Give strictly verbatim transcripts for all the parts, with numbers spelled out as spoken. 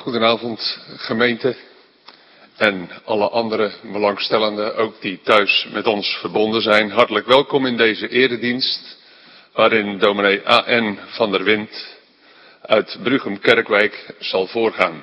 Goedenavond gemeente en alle andere belangstellenden, ook die thuis met ons verbonden zijn. Hartelijk welkom in deze eredienst, waarin dominee A N van der Wind uit Bruchem-Kerkwijk zal voorgaan.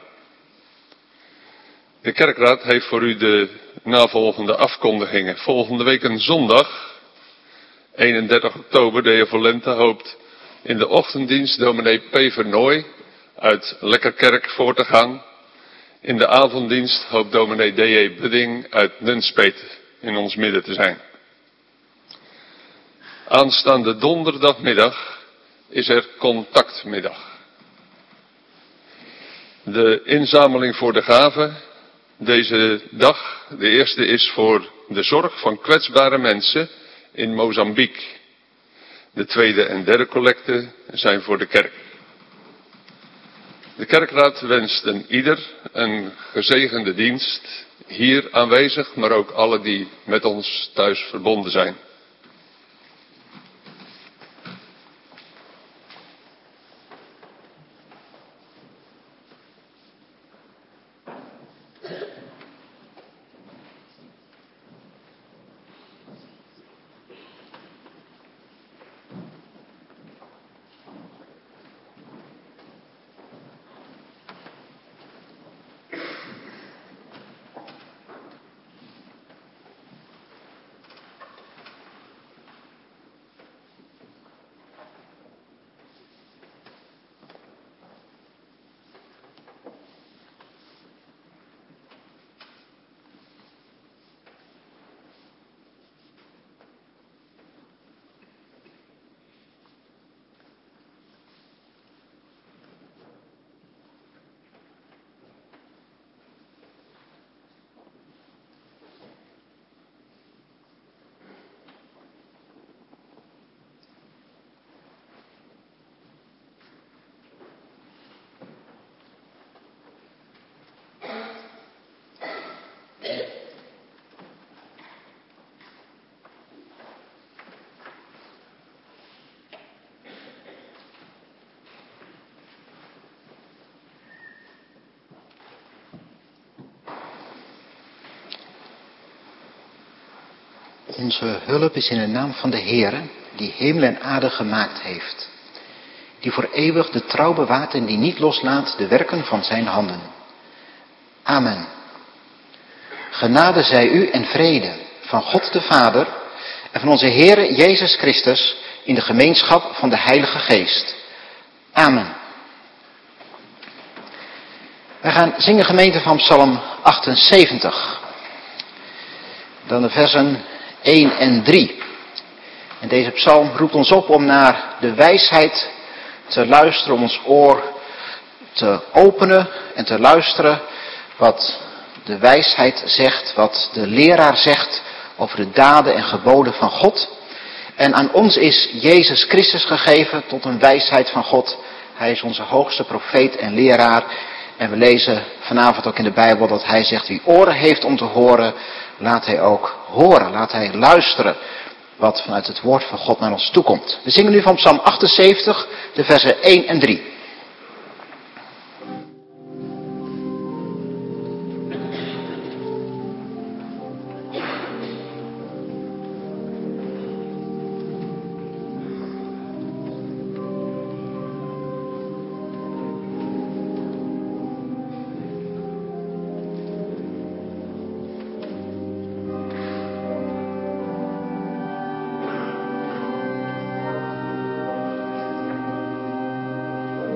De kerkraad heeft voor u de navolgende afkondigingen. Volgende week een zondag, eenendertig oktober, de heer Volente hoopt in de ochtenddienst dominee P. Vernooy uit Lekkerkerk voor te gaan. In de avonddienst hoopt dominee D J Budding uit Nunspeet in ons midden te zijn. Aanstaande donderdagmiddag is er contactmiddag. De inzameling voor de gaven deze dag, de eerste is voor de zorg van kwetsbare mensen in Mozambique. De tweede en derde collecte zijn voor de kerk. De kerkraad wenst een ieder een gezegende dienst, hier aanwezig, maar ook alle die met ons thuis verbonden zijn. Onze hulp is in de naam van de Heere, die hemel en aarde gemaakt heeft. Die voor eeuwig de trouw bewaart en die niet loslaat de werken van zijn handen. Amen. Genade zij u en vrede van God de Vader en van onze Heere Jezus Christus in de gemeenschap van de Heilige Geest. Amen. Wij gaan zingen gemeente van Psalm achtenzeventig. Dan de versen één en drie. En deze psalm roept ons op om naar de wijsheid te luisteren, om ons oor te openen en te luisteren wat de wijsheid zegt, wat de leraar zegt over de daden en geboden van God. En aan ons is Jezus Christus gegeven tot een wijsheid van God. Hij is onze hoogste profeet en leraar. En we lezen vanavond ook in de Bijbel dat hij zegt, wie oren heeft om te horen, laat hij ook horen. Laat hij luisteren wat vanuit het woord van God naar ons toekomt. We zingen nu van Psalm achtenzeventig, de versen één en drie. Thank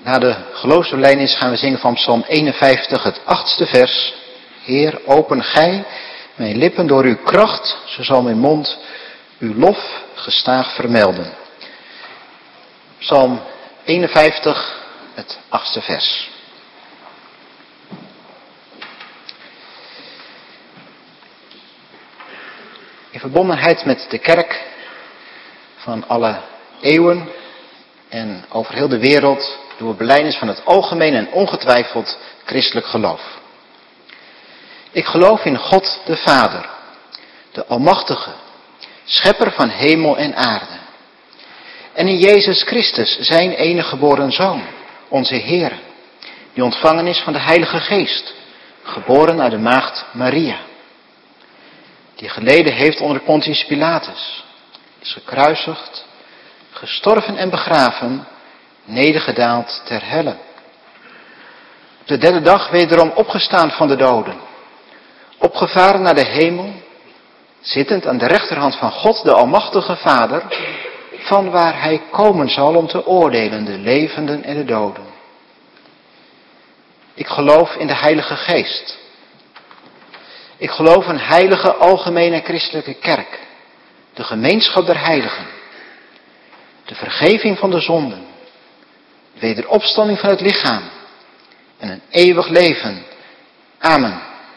Na de geloofsbelijdenis gaan we zingen van Psalm eenenvijftig, het achtste vers. Heer, open gij mijn lippen door uw kracht, zo zal mijn mond uw lof gestaag vermelden. Psalm eenenvijftig, het achtste vers. In verbondenheid met de kerk van alle eeuwen en over heel de wereld doen we belijdenis van het algemeen en ongetwijfeld christelijk geloof. Ik geloof in God de Vader, de Almachtige, schepper van hemel en aarde. En in Jezus Christus, zijn enige geboren Zoon, onze Heer, die ontvangen is van de Heilige Geest, geboren uit de maagd Maria. Die geleden heeft onder Pontius Pilatus, is gekruisigd, gestorven en begraven, nedergedaald ter helle. Op de derde dag wederom opgestaan van de doden, opgevaren naar de hemel, zittend aan de rechterhand van God, de Almachtige Vader, van waar hij komen zal om te oordelen de levenden en de doden. Ik geloof in de Heilige Geest. Ik geloof een heilige algemene christelijke kerk, de gemeenschap der heiligen, de vergeving van de zonden, de wederopstanding van het lichaam en een eeuwig leven. Amen.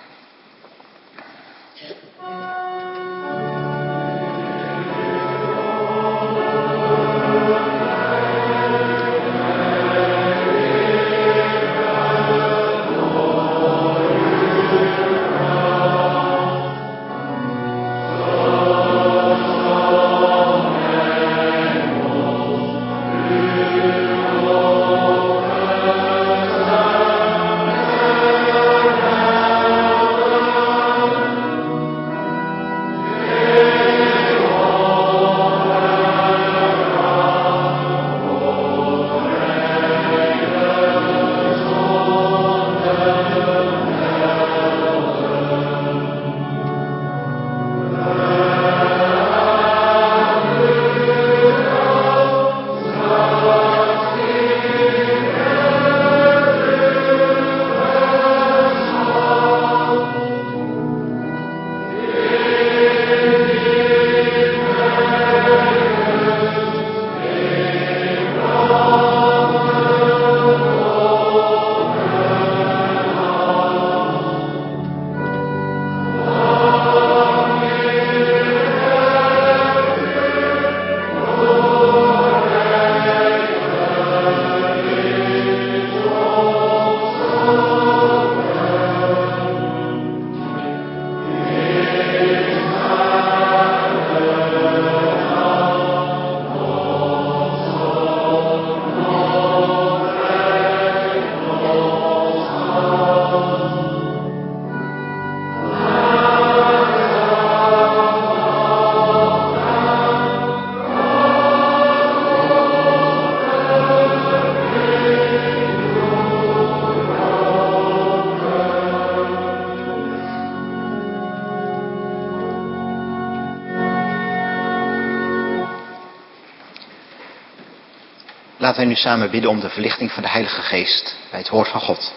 Laten wij nu samen bidden om de verlichting van de Heilige Geest bij het woord van God.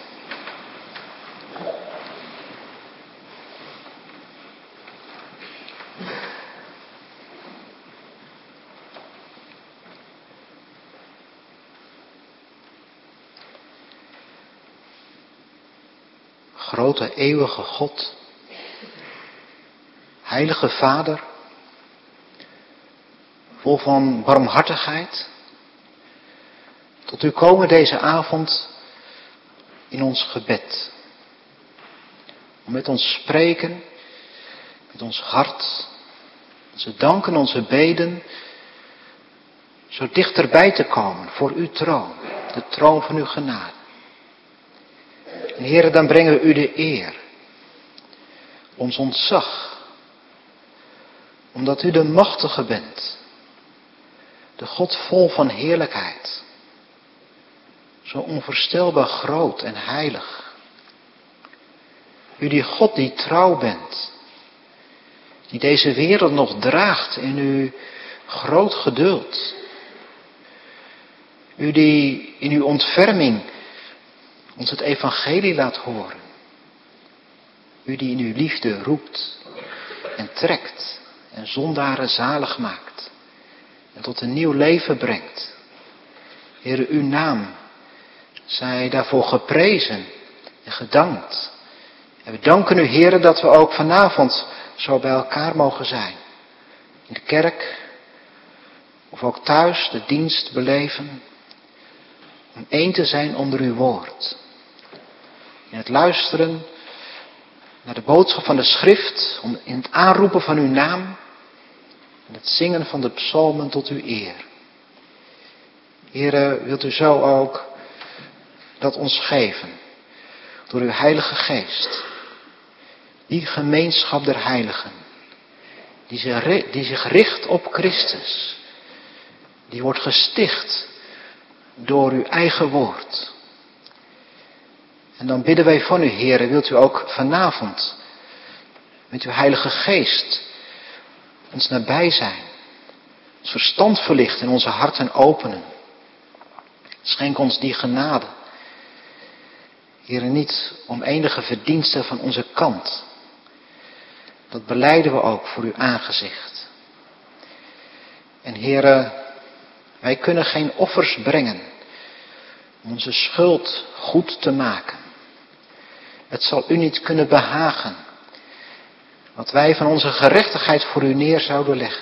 Grote eeuwige God, heilige Vader, vol van barmhartigheid, tot u komen deze avond in ons gebed. Om met ons spreken, met ons hart, onze danken, onze beden, zo dichterbij te komen voor uw troon, de troon van uw genade. En Heere, dan brengen we u de eer, ons ontzag, omdat u de machtige bent, de God vol van heerlijkheid, zo onvoorstelbaar groot en heilig. U die God die trouw bent, die deze wereld nog draagt in uw groot geduld. U die in uw ontferming ons het evangelie laat horen. U die in uw liefde roept en trekt en zondaren zalig maakt en tot een nieuw leven brengt. Heere, uw naam zij daarvoor geprezen en gedankt. En we danken u, Heere, dat we ook vanavond zo bij elkaar mogen zijn. In de kerk of ook thuis de dienst beleven. Om één te zijn onder uw woord. In het luisteren naar de boodschap van de schrift. Om in het aanroepen van uw naam. En het zingen van de psalmen tot uw eer. Heere, wilt u zo ook dat ons geven. Door uw heilige geest. Die gemeenschap der heiligen. Die zich, die zich richt op Christus. Die wordt gesticht door uw eigen woord. En dan bidden wij van u, Heere, wilt u ook vanavond met uw heilige geest ons nabij zijn. Ons verstand verlichten en onze harten openen. Schenk ons die genade. Heere, niet om enige verdiensten van onze kant. Dat belijden we ook voor uw aangezicht. En Heere, wij kunnen geen offers brengen om onze schuld goed te maken. Het zal u niet kunnen behagen wat wij van onze gerechtigheid voor u neer zouden leggen.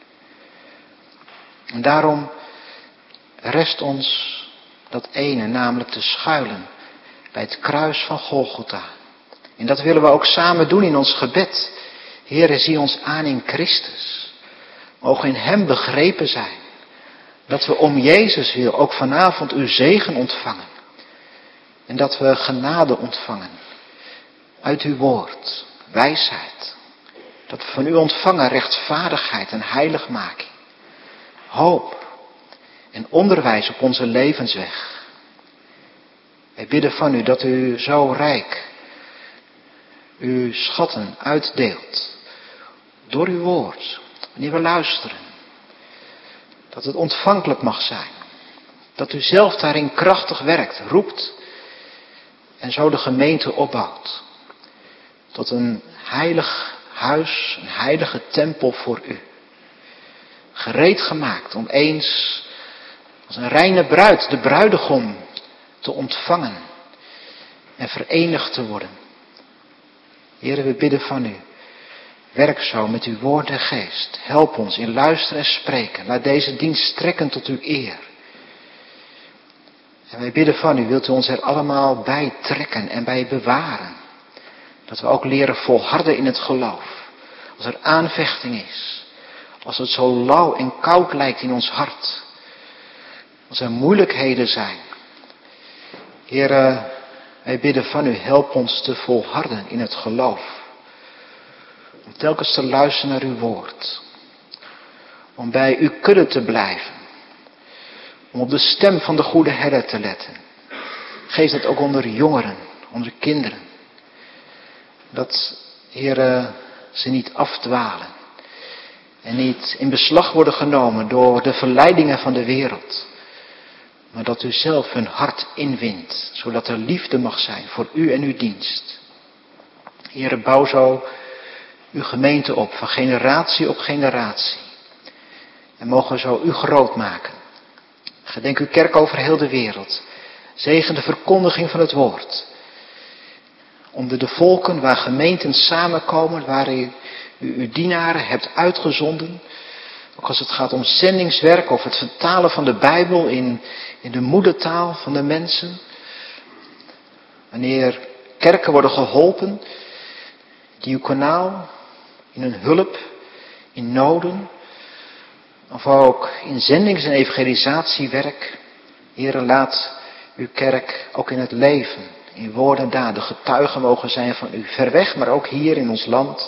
En daarom rest ons dat ene, namelijk te schuilen bij het kruis van Golgotha. En dat willen we ook samen doen in ons gebed. Heere, zie ons aan in Christus. Mogen in hem begrepen zijn. Dat we om Jezus wil ook vanavond uw zegen ontvangen. En dat we genade ontvangen. Uit uw woord. Wijsheid. Dat we van u ontvangen rechtvaardigheid en heiligmaking. Hoop. En onderwijs op onze levensweg. Wij bidden van u dat u zo rijk uw schatten uitdeelt. Door uw woord. Wanneer we luisteren. Dat het ontvankelijk mag zijn. Dat u zelf daarin krachtig werkt, roept. En zo de gemeente opbouwt. Tot een heilig huis, een heilige tempel voor u. Gereed gemaakt om eens als een reine bruid de bruidegom te ontvangen. En verenigd te worden. Heere, we bidden van u. Werk zo met uw woord en geest. Help ons in luisteren en spreken. Laat deze dienst strekken tot uw eer. En wij bidden van u, wilt u ons er allemaal bij trekken en bij bewaren. Dat we ook leren volharden in het geloof. Als er aanvechting is. Als het zo lauw en koud lijkt in ons hart. Als er moeilijkheden zijn. Heere, wij bidden van u, help ons te volharden in het geloof. Om telkens te luisteren naar uw woord. Om bij uw kudde te blijven. Om op de stem van de goede herder te letten. Geef dat ook onder jongeren, onze kinderen. Dat, Heere, ze niet afdwalen. En niet in beslag worden genomen door de verleidingen van de wereld. Maar dat u zelf hun hart inwint. Zodat er liefde mag zijn voor u en uw dienst. Heere, bouw zo uw gemeente op, van generatie op generatie. En mogen zo u groot maken. Gedenk uw kerk over heel de wereld. Zegen de verkondiging van het woord. Onder de volken waar gemeenten samenkomen, waar u, u uw dienaren hebt uitgezonden. Ook als het gaat om zendingswerk of het vertalen van de Bijbel in, in de moedertaal van de mensen. Wanneer kerken worden geholpen, die uw kanaal in hun hulp, in noden, of ook in zendings- en evangelisatiewerk. Heere, laat uw kerk ook in het leven, in woord en daad, de getuigen mogen zijn van u. Ver weg, maar ook hier in ons land.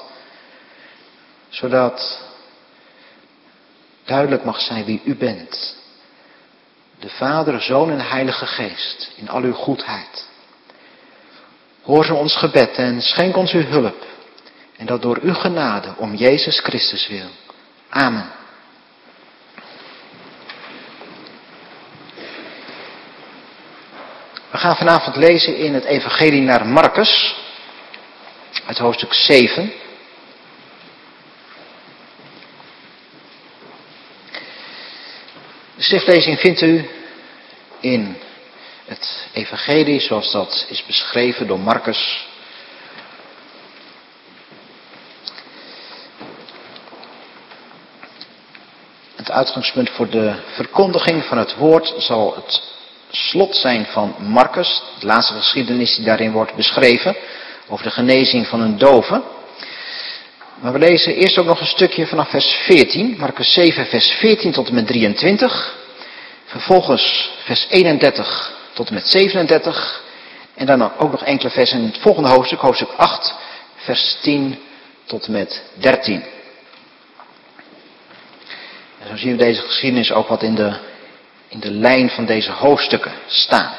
Zodat duidelijk mag zijn wie u bent. De Vader, Zoon en Heilige Geest, in al uw goedheid. Hoor zo ons gebed en schenk ons uw hulp. En dat door uw genade om Jezus Christus wil. Amen. gaan vanavond lezen in het evangelie naar Marcus, uit hoofdstuk zeven. De schriftlezing vindt u in het evangelie zoals dat is beschreven door Marcus. Het uitgangspunt voor de verkondiging van het woord zal het slot zijn van Marcus, de laatste geschiedenis die daarin wordt beschreven, over de genezing van een dove. Maar we lezen eerst ook nog een stukje vanaf vers veertien, Marcus zeven vers veertien tot en met drieëntwintig. Vervolgens vers eenendertig tot en met zevenendertig. En dan ook nog enkele versen in het volgende hoofdstuk, hoofdstuk acht, vers tien tot en met dertien. En zo zien we deze geschiedenis ook wat in de, in de lijn van deze hoofdstukken staan.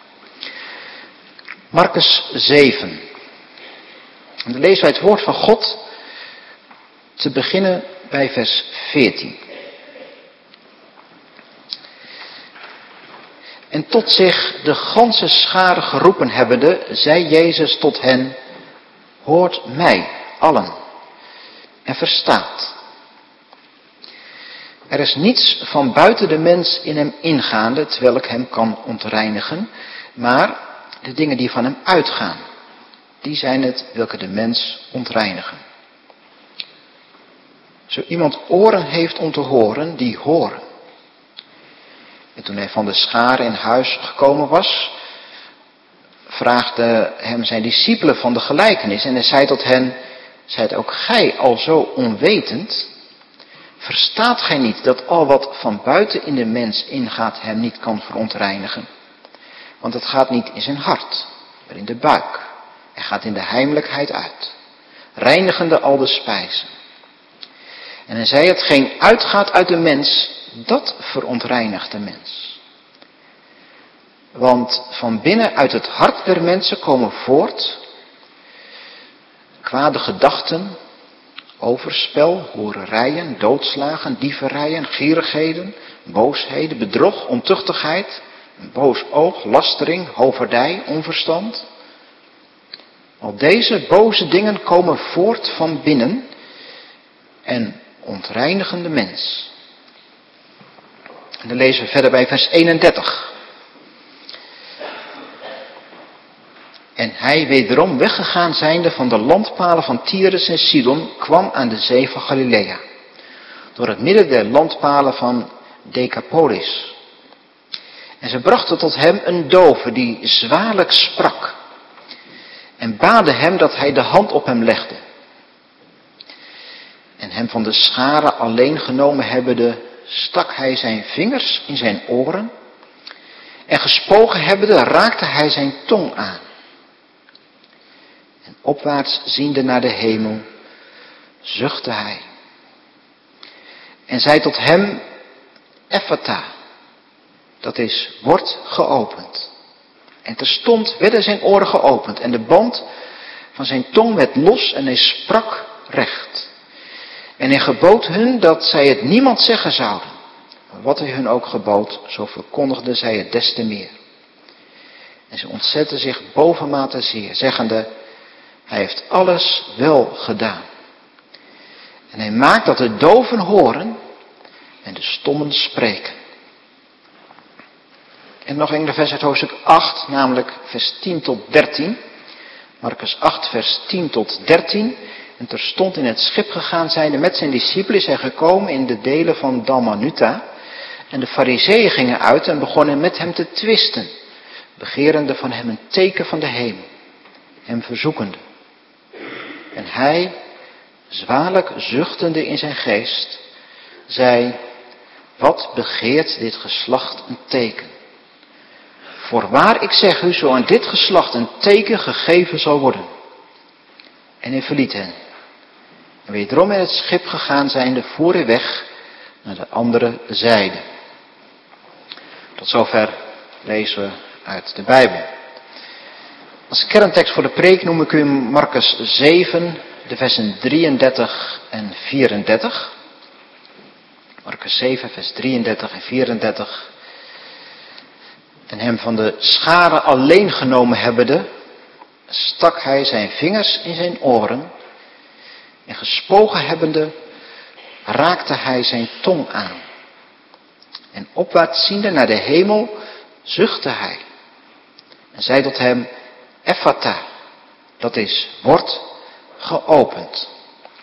Marcus zeven. En dan lezen wij het woord van God te beginnen bij vers veertien. En tot zich de ganse schare geroepen hebbende, zei Jezus tot hen, hoort mij, allen, en verstaat. Er is niets van buiten de mens in hem ingaande, terwijl ik hem kan ontreinigen, maar de dingen die van hem uitgaan, die zijn het welke de mens ontreinigen. Zo iemand oren heeft om te horen, die horen. En toen hij van de schare in huis gekomen was, vraagde hem zijn discipelen van de gelijkenis. En hij zei tot hen, zijt ook gij al zo onwetend? Verstaat gij niet dat al wat van buiten in de mens ingaat hem niet kan verontreinigen? Want het gaat niet in zijn hart, maar in de buik. En gaat in de heimelijkheid uit, reinigende al de spijzen. En hij zei, hetgeen uitgaat uit de mens, dat verontreinigt de mens. Want van binnen uit het hart der mensen komen voort kwade gedachten, overspel, hoererijen, doodslagen, dieverijen, gierigheden, boosheden, bedrog, ontuchtigheid, een boos oog, lastering, hoverdij, onverstand. Al deze boze dingen komen voort van binnen en ontreinigen de mens. En dan lezen we verder bij vers eenendertig. En hij wederom weggegaan zijnde van de landpalen van Tyrus en Sidon, kwam aan de zee van Galilea, door het midden der landpalen van Decapolis. En ze brachten tot hem een dove die zwaarlijk sprak, en baden hem dat hij de hand op hem legde. En hem van de schare alleen genomen hebbende, stak hij zijn vingers in zijn oren, en gespogen hebbende, raakte hij zijn tong aan. En opwaarts ziende naar de hemel, zuchtte hij. En zei tot hem, Ephata, dat is, wordt geopend. En terstond werden zijn oren geopend en de band van zijn tong werd los en hij sprak recht. En hij gebood hun dat zij het niemand zeggen zouden. Maar wat hij hun ook gebood, zo verkondigden zij het des te meer. En ze ontzetten zich bovenmate zeer, zeggende, hij heeft alles wel gedaan. En hij maakt dat de doven horen en de stommen spreken. En nog enkele vers uit hoofdstuk acht, namelijk vers tien tot dertien. Marcus acht, vers tien tot dertien. En terstond in het schip gegaan zijnde met zijn discipelen, is hij gekomen in de delen van Dalmanuta. En de fariseeën gingen uit en begonnen met hem te twisten, begerende van hem een teken van de hemel, hem verzoekende. En hij, zwaarlijk zuchtende in zijn geest, zei, wat begeert dit geslacht een teken? Voorwaar, ik zeg u, zo aan dit geslacht een teken gegeven zal worden. En hij verliet hen. En wederom in het schip gegaan zijnde, voer hij weg naar de andere zijde. Tot zover lezen we uit de Bijbel. Als kerntekst voor de preek noem ik u Marcus zeven, de versen drieëndertig en vierendertig. Marcus zeven, vers drieëndertig en vierendertig. En hem van de schare alleen genomen hebbende, stak hij zijn vingers in zijn oren. En gespogen hebbende, raakte hij zijn tong aan. En opwaarts ziende naar de hemel, zuchtte hij. En zei tot hem, Ephata, dat is, word geopend.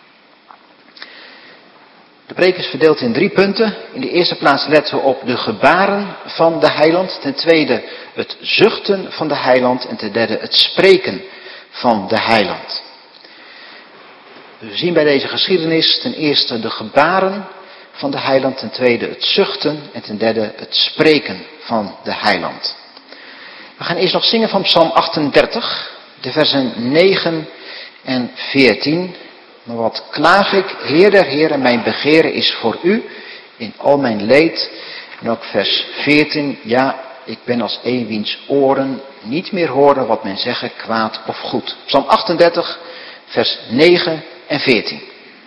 De preek is verdeeld in drie punten. In de eerste plaats letten we op de gebaren van de heiland. Ten tweede het zuchten van de heiland. En ten derde het spreken van de heiland. We zien bij deze geschiedenis ten eerste de gebaren van de heiland. Ten tweede het zuchten. En ten derde het spreken van de heiland. We gaan eerst nog zingen van Psalm achtendertig. De versen negen en veertien. Maar wat klaag ik, Heer der Heeren, mijn begeren is voor u, in al mijn leed. En ook vers veertien, ja, ik ben als een wiens oren niet meer horen wat men zeggen, kwaad of goed. Psalm achtendertig, vers negen en veertien.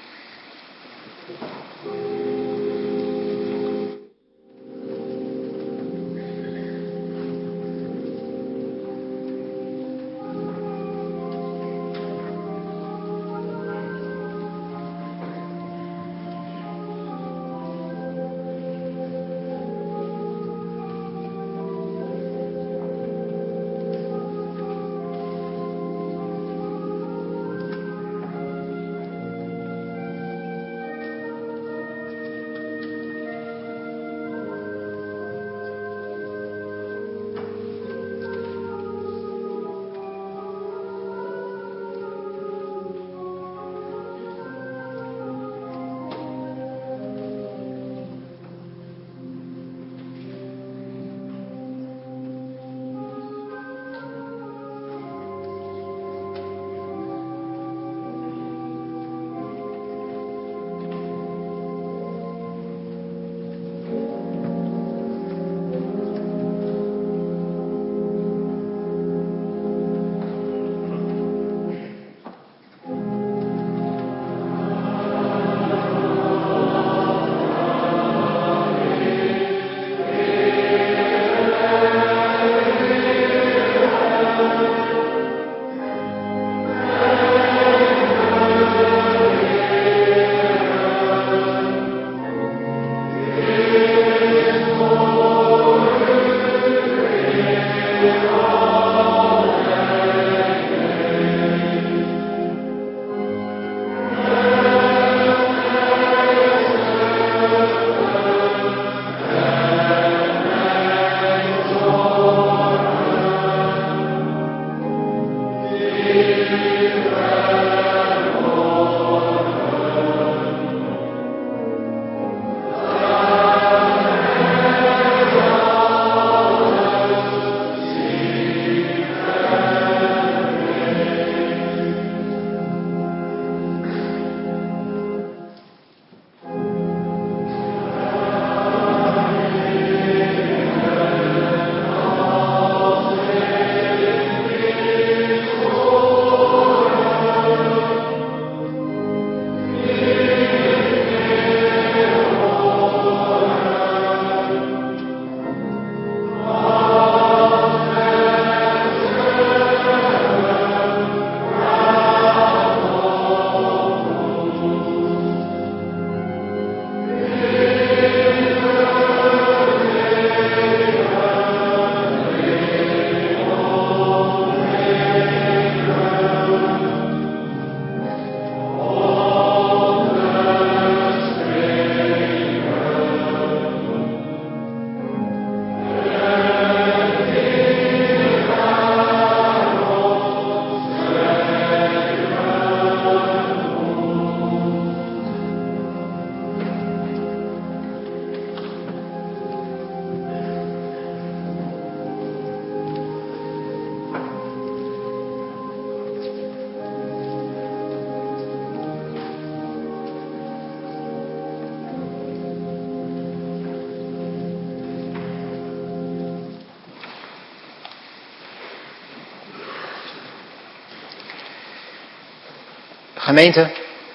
Gemeente,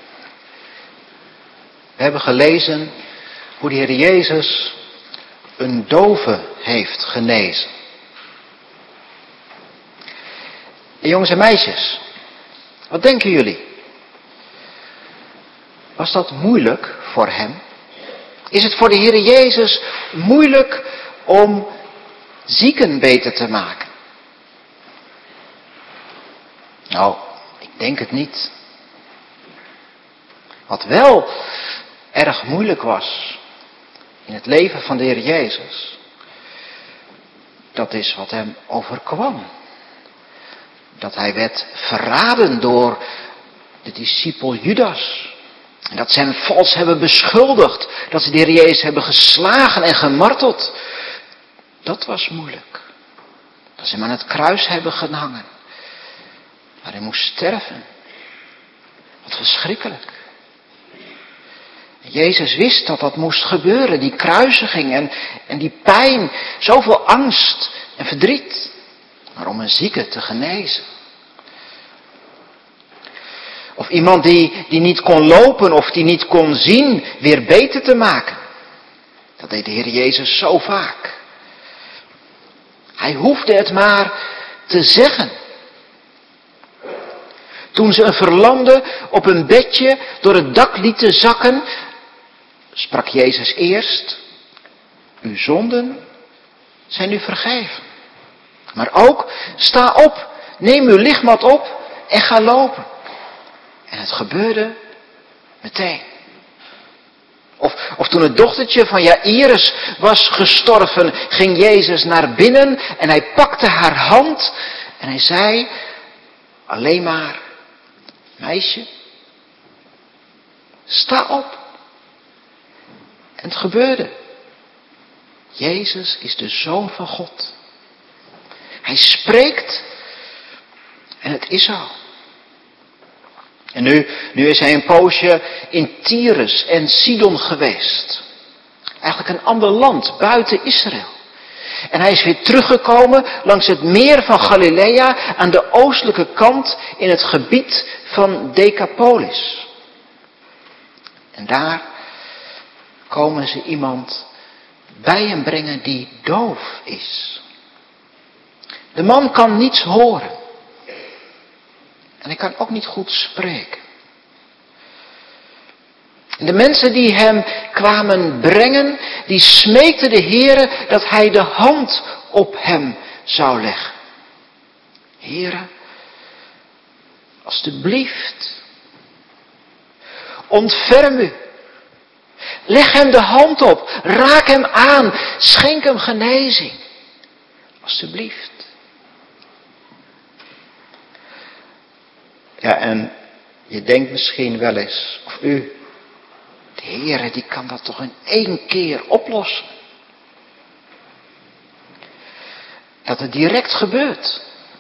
we hebben gelezen hoe de Heer Jezus een dove heeft genezen. En jongens en meisjes, wat denken jullie? Was dat moeilijk voor hem? Is het voor de Heer Jezus moeilijk om zieken beter te maken? Nou, ik denk het niet. Wat wel erg moeilijk was in het leven van de Heer Jezus, dat is wat hem overkwam. Dat hij werd verraden door de discipel Judas. En dat ze hem vals hebben beschuldigd. Dat ze de Heer Jezus hebben geslagen en gemarteld. Dat was moeilijk. Dat ze hem aan het kruis hebben gehangen. Maar hij moest sterven. Wat verschrikkelijk. En Jezus wist dat dat moest gebeuren. Die kruisiging en, en die pijn. Zoveel angst en verdriet. Maar om een zieke te genezen. Of iemand die, die niet kon lopen of die niet kon zien, weer beter te maken. Dat deed de Heer Jezus zo vaak. Hij hoefde het maar te zeggen. Toen ze een verlamde op een bedje door het dak lieten zakken, sprak Jezus eerst: uw zonden zijn u vergeven. Maar ook, sta op, neem uw lichtmat op en ga lopen. En het gebeurde meteen. Of, of toen het dochtertje van Jairus was gestorven, ging Jezus naar binnen en hij pakte haar hand en hij zei alleen maar: meisje, sta op. En het gebeurde. Jezus is de Zoon van God. Hij spreekt en het is zo. En nu, nu is hij een poosje in Tyrus en Sidon geweest. Eigenlijk een ander land buiten Israël. En hij is weer teruggekomen langs het meer van Galilea aan de oostelijke kant in het gebied van Decapolis. En daar komen ze iemand bij hem brengen die doof is. De man kan niets horen. En hij kan ook niet goed spreken. De mensen die hem kwamen brengen, die smeekten de Heere dat hij de hand op hem zou leggen. Heere, alstublieft, ontferm u. Leg hem de hand op, raak hem aan, schenk hem genezing. Alstublieft. Ja, en je denkt misschien wel eens, of u, de Heere die kan dat toch in één keer oplossen. Dat het direct gebeurt.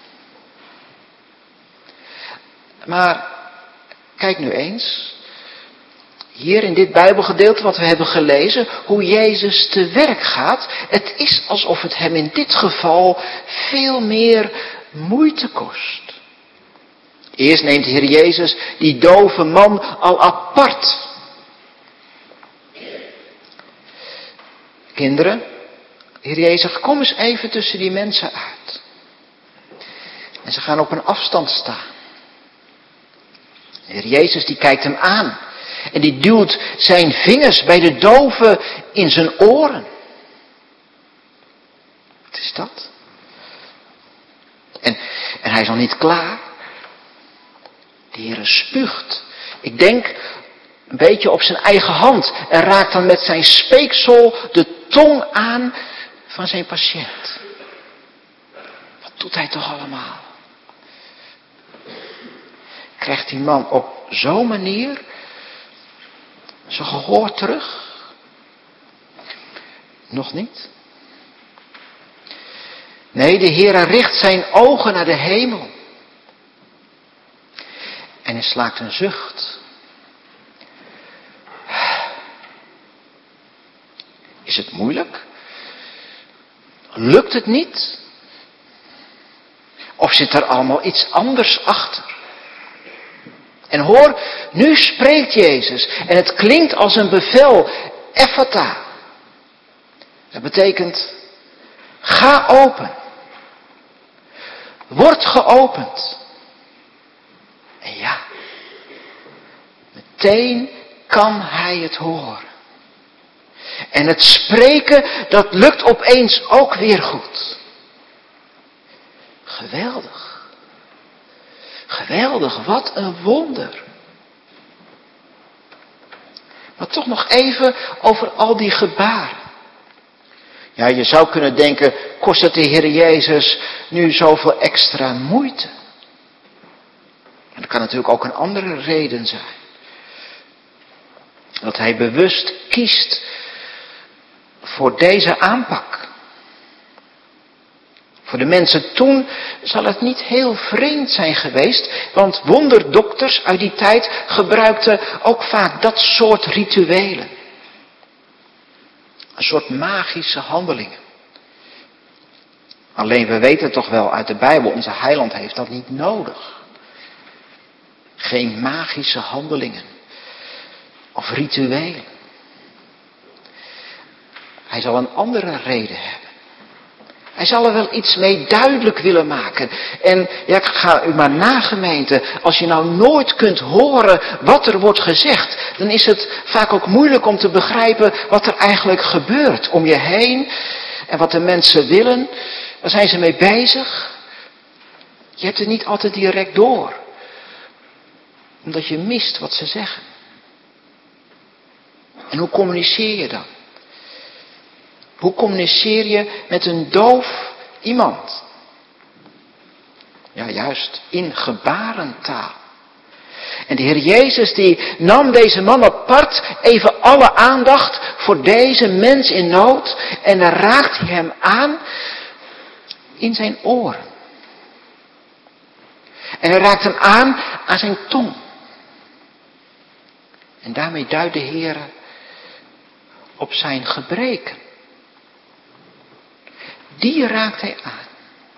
Maar, kijk nu eens, hier in dit Bijbelgedeelte wat we hebben gelezen, hoe Jezus te werk gaat. Het is alsof het hem in dit geval veel meer moeite kost. Eerst neemt de Heer Jezus die dove man al apart. Kinderen, de Heer Jezus zegt, kom eens even tussen die mensen uit. En ze gaan op een afstand staan. De Heer Jezus die kijkt hem aan. En die duwt zijn vingers bij de dove in zijn oren. Wat is dat? En, en hij is nog niet klaar. De Heere spuugt. Ik denk een beetje op zijn eigen hand. En raakt dan met zijn speeksel de tong aan van zijn patiënt. Wat doet hij toch allemaal? Krijgt die man op zo'n manier zijn gehoor terug? Nog niet. Nee, de Heere richt zijn ogen naar de hemel. En hij slaakt een zucht. Is het moeilijk? Lukt het niet? Of zit er allemaal iets anders achter? En hoor, nu spreekt Jezus. En het klinkt als een bevel. Ephata. Dat betekent, ga open. wordt geopend. En ja, meteen kan hij het horen. En het spreken, dat lukt opeens ook weer goed. Geweldig. Geweldig, wat een wonder. Maar toch nog even over al die gebaren. Ja, je zou kunnen denken, kost het de Heer Jezus nu zoveel extra moeite? En dat kan natuurlijk ook een andere reden zijn. Dat hij bewust kiest voor deze aanpak. Voor de mensen toen zal het niet heel vreemd zijn geweest, want wonderdokters uit die tijd gebruikten ook vaak dat soort rituelen. Een soort magische handelingen. Alleen we weten toch wel uit de Bijbel, onze heiland heeft dat niet nodig. Geen magische handelingen of rituelen. Hij zal een andere reden hebben. Hij zal er wel iets mee duidelijk willen maken. En ja, ik ga u maar na, gemeente. Als je nou nooit kunt horen wat er wordt gezegd, dan is het vaak ook moeilijk om te begrijpen wat er eigenlijk gebeurt om je heen. En wat de mensen willen. Waar zijn ze mee bezig? Je hebt het niet altijd direct door. Omdat je mist wat ze zeggen. En hoe communiceer je dan? Hoe communiceer je met een doof iemand? Ja, juist, in gebarentaal. En de Heer Jezus die nam deze man apart, even alle aandacht voor deze mens in nood. En dan raakt hij hem aan in zijn oren. En hij raakt hem aan aan zijn tong. En daarmee duidt de Heer op zijn gebreken. Die raakt hij aan.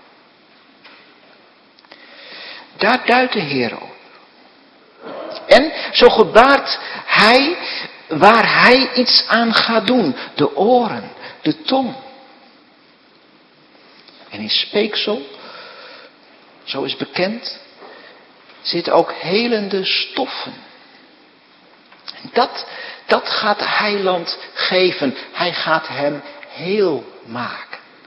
Daar duidt de Heer op. En zo gebaart hij waar hij iets aan gaat doen. De oren, de tong. En in speeksel, zo is bekend, zitten ook helende stoffen. En dat, dat gaat de heiland geven. Hij gaat hem heel maken.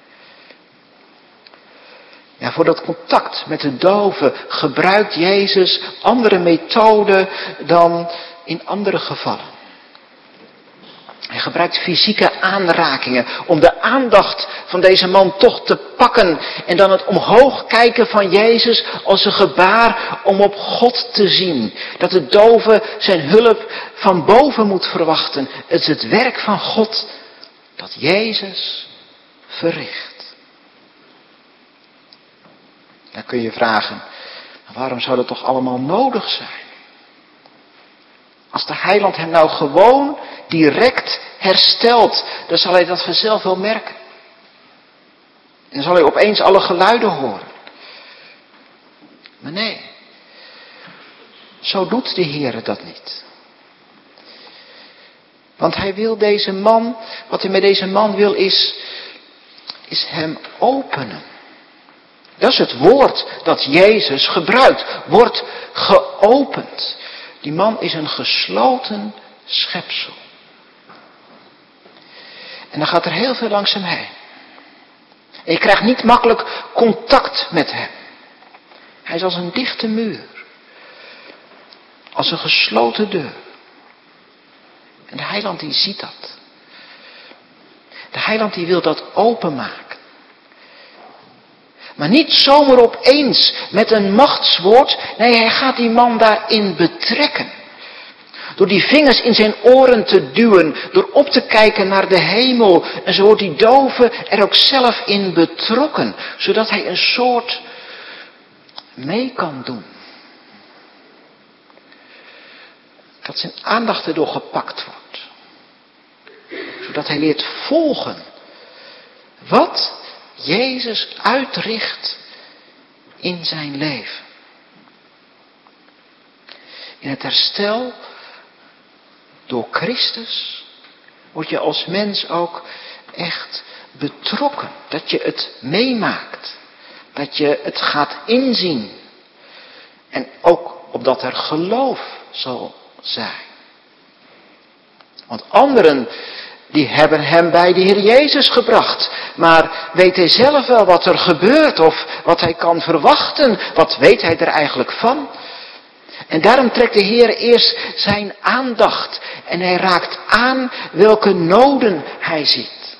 Ja, voor dat contact met de doven gebruikt Jezus andere methoden dan in andere gevallen. Hij gebruikt fysieke aanrakingen om de aandacht van deze man toch te pakken. En dan het omhoog kijken van Jezus als een gebaar om op God te zien. Dat de dove zijn hulp van boven moet verwachten. Het is het werk van God dat Jezus verricht. Dan kun je vragen, waarom zou dat toch allemaal nodig zijn? Als de heiland hem nou gewoon direct herstelt, dan zal hij dat vanzelf wel merken. En dan zal hij opeens alle geluiden horen. Maar nee, zo doet de Heer dat niet. Want hij wil deze man, wat hij met deze man wil is, is hem openen. Dat is het woord dat Jezus gebruikt. Wordt geopend. Die man is een gesloten schepsel. En dan gaat er heel veel langs hem heen. En je krijgt niet makkelijk contact met hem. Hij is als een dichte muur. Als een gesloten deur. En de heiland die ziet dat. De heiland die wil dat openmaken. Maar niet zomaar opeens met een machtswoord. Nee, hij gaat die man daarin betrekken. Door die vingers in zijn oren te duwen. Door op te kijken naar de hemel. En zo wordt die dove er ook zelf in betrokken. Zodat hij een soort mee kan doen. Dat zijn aandacht erdoor gepakt wordt. Zodat hij leert volgen. Wat Jezus uitricht in zijn leven. In het herstel door Christus word je als mens ook echt betrokken. Dat je het meemaakt. dat je het gaat inzien. En ook opdat er geloof zal zijn. Want anderen, die hebben hem bij de Heer Jezus gebracht. Maar weet hij zelf wel wat er gebeurt of wat hij kan verwachten? Wat weet hij er eigenlijk van? En daarom trekt de Heer eerst zijn aandacht. En hij raakt aan welke noden hij ziet.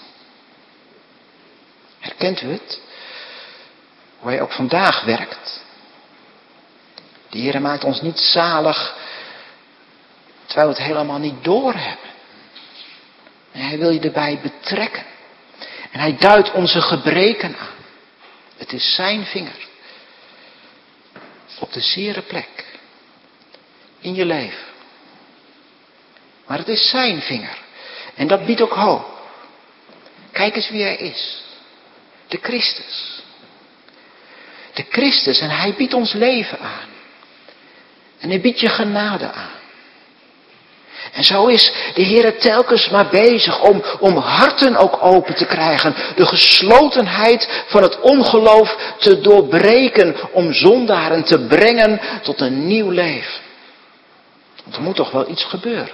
Herkent u het? Hoe hij ook vandaag werkt. De Heer maakt ons niet zalig terwijl we het helemaal niet doorhebben. En hij wil je erbij betrekken. En hij duidt onze gebreken aan. Het is zijn vinger. Op de zere plek. In je leven. Maar het is zijn vinger. En dat biedt ook hoop. Kijk eens wie hij is. De Christus. De Christus. En hij biedt ons leven aan. En hij biedt je genade aan. En zo is de Heer telkens maar bezig om, om harten ook open te krijgen. De geslotenheid van het ongeloof te doorbreken. Om zondaren te brengen tot een nieuw leven. Want er moet toch wel iets gebeuren.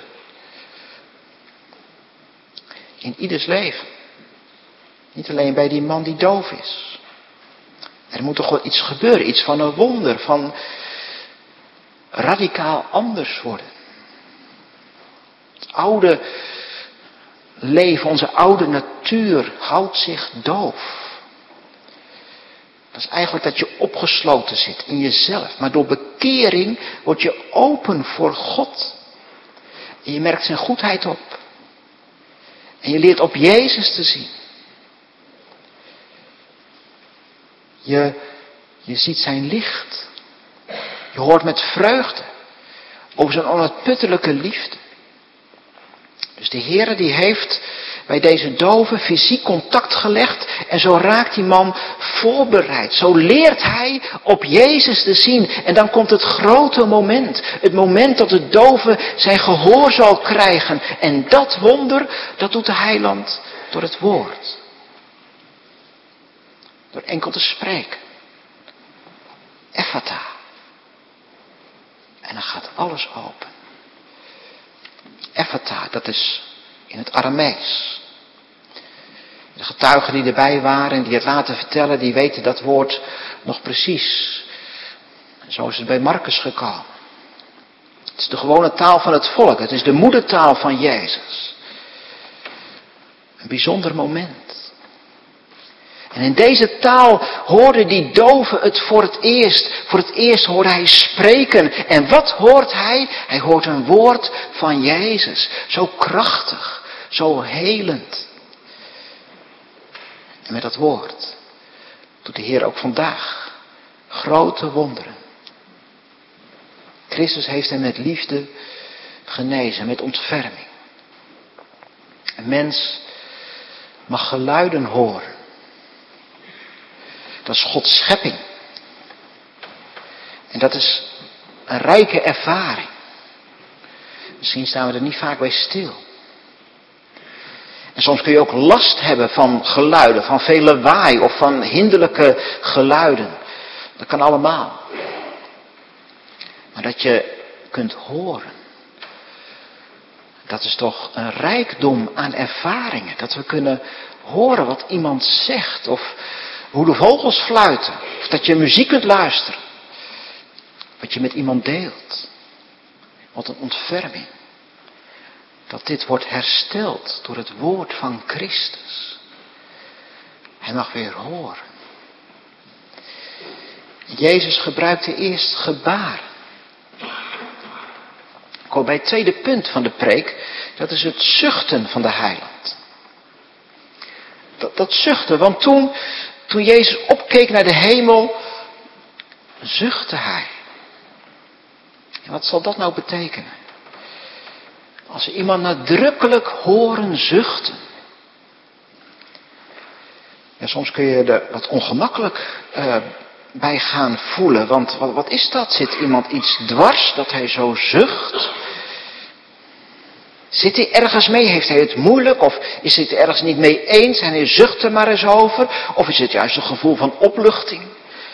In ieders leven. Niet alleen bij die man die doof is. Er moet toch wel iets gebeuren. Iets van een wonder. Van radicaal anders worden. Het oude leven, onze oude natuur houdt zich doof. Dat is eigenlijk dat je opgesloten zit in jezelf. Maar door bekering word je open voor God. En je merkt zijn goedheid op. En je leert op Jezus te zien. Je, je ziet zijn licht. Je hoort met vreugde over zijn onuitputtelijke liefde. Dus de Heere die heeft bij deze dove fysiek contact gelegd. En zo raakt die man voorbereid. Zo leert hij op Jezus te zien. En dan komt het grote moment. Het moment dat de dove zijn gehoor zal krijgen. En dat wonder, dat doet de heiland door het woord. Door enkel te spreken. Ephata. En dan gaat alles open. Ephata, dat is in het Aramees. De getuigen die erbij waren en die het laten vertellen, die weten dat woord nog precies. En zo is het bij Marcus gekomen. Het is de gewone taal van het volk. Het is de moedertaal van Jezus. Een bijzonder moment. En in deze taal hoorde die dove het voor het eerst. Voor het eerst hoorde hij spreken. En wat hoort hij? Hij hoort een woord van Jezus. Zo krachtig, zo helend. En met dat woord doet de Heer ook vandaag grote wonderen. Christus heeft hem met liefde genezen, met ontferming. Een mens mag geluiden horen. Dat is Gods schepping. En dat is een rijke ervaring. Misschien staan we er niet vaak bij stil. En soms kun je ook last hebben van geluiden, van veel lawaai of van hinderlijke geluiden. Dat kan allemaal. Maar dat je kunt horen. Dat is toch een rijkdom aan ervaringen. Dat we kunnen horen wat iemand zegt of hoe de vogels fluiten. Of dat je muziek kunt luisteren. Wat je met iemand deelt. Wat een ontferming. Dat dit wordt hersteld door het woord van Christus. Hij mag weer horen. Jezus gebruikte eerst gebaren. Ik kom bij het tweede punt van de preek. Dat is het zuchten van de heiland. Dat, dat zuchten, want toen... Toen Jezus opkeek naar de hemel, zuchtte hij. En wat zal dat nou betekenen? Als we iemand nadrukkelijk horen zuchten. Ja, soms kun je er wat ongemakkelijk uh, bij gaan voelen. Want wat, wat is dat? Zit iemand iets dwars dat hij zo zucht? Zit hij ergens mee? Heeft hij het moeilijk? Of is hij het ergens niet mee eens en hij zucht er maar eens over? Of is het juist een gevoel van opluchting?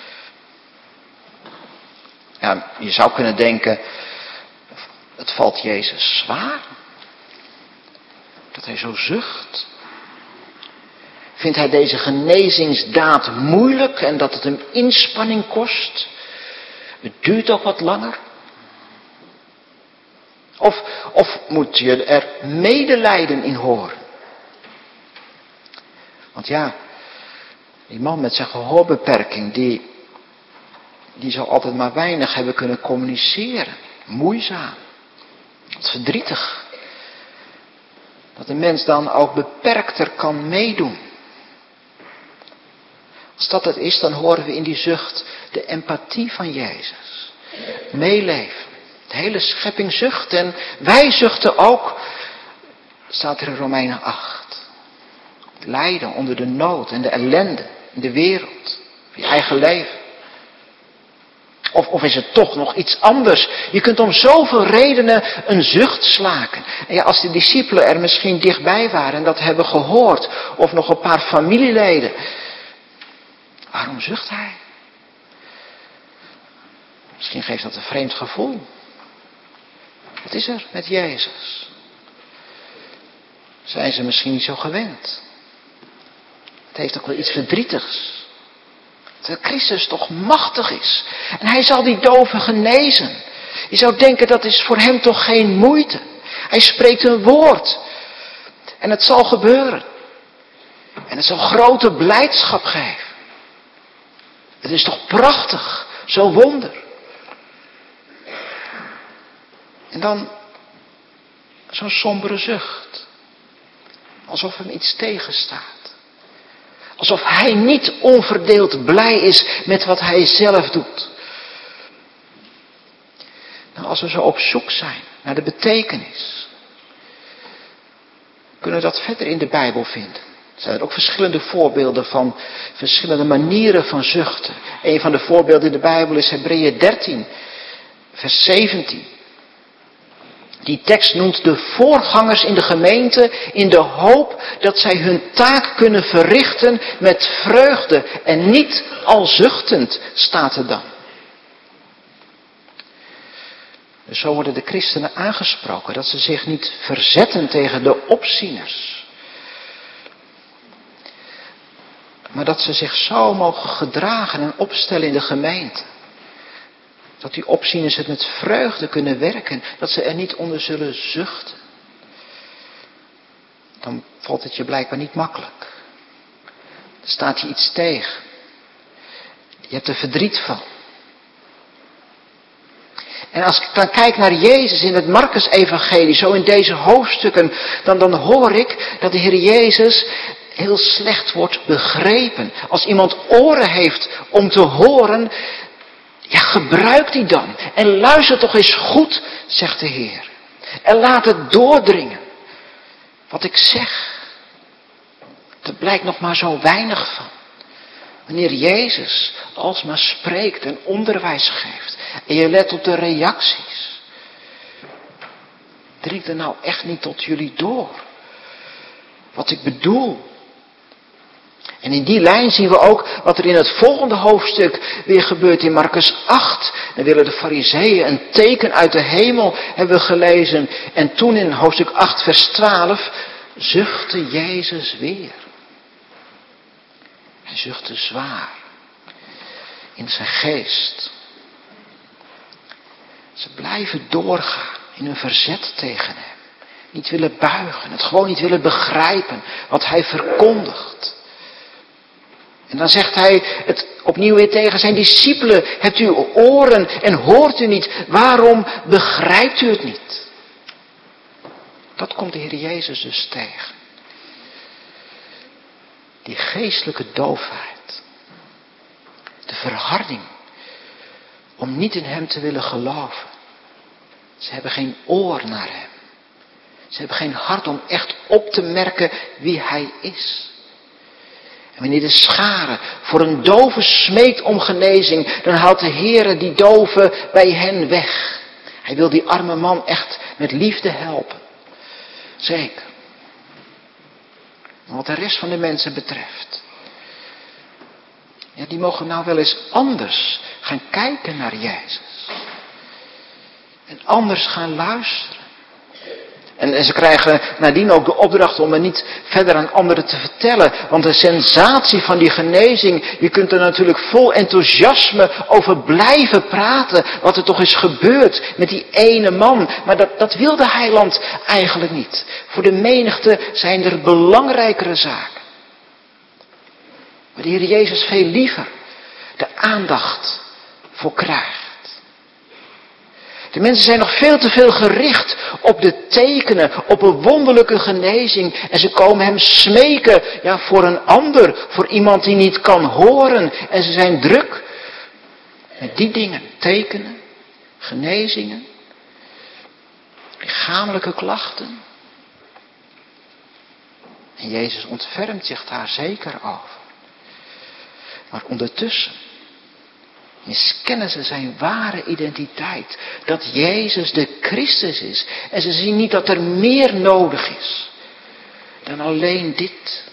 ja, je zou kunnen denken, het valt Jezus zwaar. Dat hij zo zucht. Vindt hij deze genezingsdaad moeilijk en dat het hem inspanning kost? Het duurt ook wat langer. Of, of moet je er medelijden in horen? Want ja, die man met zijn gehoorbeperking, die, die zal altijd maar weinig hebben kunnen communiceren. Moeizaam. Wat verdrietig. Dat de mens dan ook beperkter kan meedoen. Als dat het is, dan horen we in die zucht de empathie van Jezus. Meeleven. De hele schepping zucht en wij zuchten ook. Staat er in Romeinen acht. Het lijden onder de nood en de ellende in de wereld. Je eigen leven. Of, of is het toch nog iets anders? Je kunt om zoveel redenen een zucht slaken. En ja, als de discipelen er misschien dichtbij waren en dat hebben gehoord. Of nog een paar familieleden. Waarom zucht hij? Misschien geeft dat een vreemd gevoel. Wat is er met Jezus? Zijn ze misschien niet zo gewend? Het heeft ook wel iets verdrietigs. Dat Christus toch machtig is. En hij zal die doven genezen. Je zou denken dat is voor hem toch geen moeite. Hij spreekt een woord. En het zal gebeuren. En het zal grote blijdschap geven. Het is toch prachtig. Zo'n wonder. En dan zo'n sombere zucht. Alsof hem iets tegenstaat. Alsof hij niet onverdeeld blij is met wat hij zelf doet. Nou, als we zo op zoek zijn naar de betekenis. Kunnen we dat verder in de Bijbel vinden. Er zijn er ook verschillende voorbeelden van verschillende manieren van zuchten. Een van de voorbeelden in de Bijbel is Hebreeën dertien, vers zeventien. Die tekst noemt de voorgangers in de gemeente in de hoop dat zij hun taak kunnen verrichten met vreugde en niet al zuchtend, staat er dan. Dus zo worden de christenen aangesproken, dat ze zich niet verzetten tegen de opzieners. Maar dat ze zich zo mogen gedragen en opstellen in de gemeente. Dat die opzieners het met vreugde kunnen werken. Dat ze er niet onder zullen zuchten. Dan valt het je blijkbaar niet makkelijk. Er staat je iets tegen. Je hebt er verdriet van. En als ik dan kijk naar Jezus in het Markus-evangelie, zo in deze hoofdstukken, dan, dan hoor ik dat de Heer Jezus heel slecht wordt begrepen. Als iemand oren heeft om te horen, ja, gebruik die dan. En luister toch eens goed, zegt de Heer. En laat het doordringen. Wat ik zeg. Er blijkt nog maar zo weinig van. Wanneer Jezus alsmaar spreekt en onderwijs geeft. En je let op de reacties. Dringt er nou echt niet tot jullie door. Wat ik bedoel. En in die lijn zien we ook wat er in het volgende hoofdstuk weer gebeurt in Markus acht. Dan willen de fariseeën een teken uit de hemel, hebben we gelezen. En toen in hoofdstuk acht vers twaalf zuchtte Jezus weer. Hij zuchtte zwaar. In zijn geest. Ze blijven doorgaan in hun verzet tegen hem. Niet willen buigen, het gewoon niet willen begrijpen wat hij verkondigt. En dan zegt hij het opnieuw weer tegen zijn discipelen. Hebt u oren en hoort u niet? Waarom begrijpt u het niet? Dat komt de Heer Jezus dus tegen. Die geestelijke doofheid. De verharding. Om niet in hem te willen geloven. Ze hebben geen oor naar hem. Ze hebben geen hart om echt op te merken wie hij is. En wanneer de schare voor een dove smeekt om genezing, dan haalt de Heere die dove bij hen weg. Hij wil die arme man echt met liefde helpen. Zeker. Maar wat de rest van de mensen betreft, ja, die mogen nou wel eens anders gaan kijken naar Jezus. anders gaan luisteren. En, en ze krijgen nadien ook de opdracht om het niet verder aan anderen te vertellen. Want de sensatie van die genezing, je kunt er natuurlijk vol enthousiasme over blijven praten. Wat er toch is gebeurd met die ene man. Maar dat, dat wil de heiland eigenlijk niet. Voor de menigte zijn er belangrijkere zaken. Waar de Heer Jezus veel liever de aandacht voor krijgt. De mensen zijn nog veel te veel gericht op de tekenen, op een wonderlijke genezing. En ze komen hem smeken, ja, voor een ander, voor iemand die niet kan horen. En ze zijn druk met die dingen, tekenen, genezingen, lichamelijke klachten. En Jezus ontfermt zich daar zeker over. Maar ondertussen miskennen ze zijn ware identiteit. Dat Jezus de Christus is. En ze zien niet dat er meer nodig is dan alleen dit.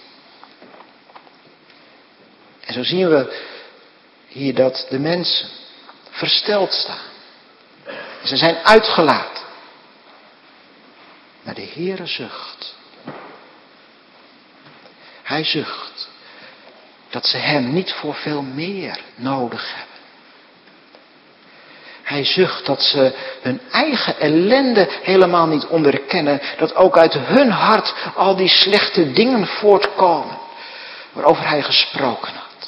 En zo zien we hier dat de mensen versteld staan. En ze zijn uitgelaten. Maar de Heere zucht. Hij zucht dat ze hem niet voor veel meer nodig hebben. Hij zucht dat ze hun eigen ellende helemaal niet onderkennen. Dat ook uit hun hart al die slechte dingen voortkomen. Waarover hij gesproken had.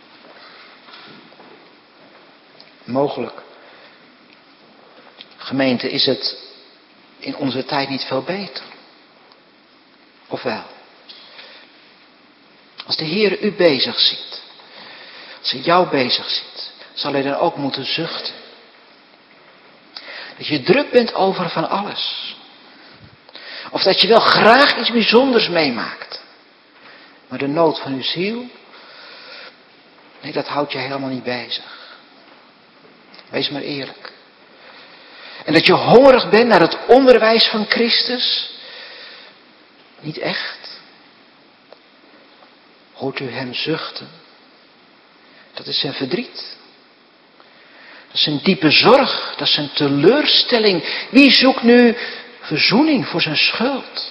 Mogelijk, gemeente, is het in onze tijd niet veel beter. Of wel? Als de Heer u bezig ziet. Als hij jou bezig ziet. Zal hij dan ook moeten zuchten. Dat je druk bent over van alles. Of dat je wel graag iets bijzonders meemaakt. Maar de nood van uw ziel. Nee, dat houdt je helemaal niet bezig. Wees maar eerlijk. En dat je hongerig bent naar het onderwijs van Christus. Niet echt. Hoort u hem zuchten? Dat is zijn verdriet. Dat is een diepe zorg. Dat is een teleurstelling. Wie zoekt nu verzoening voor zijn schuld?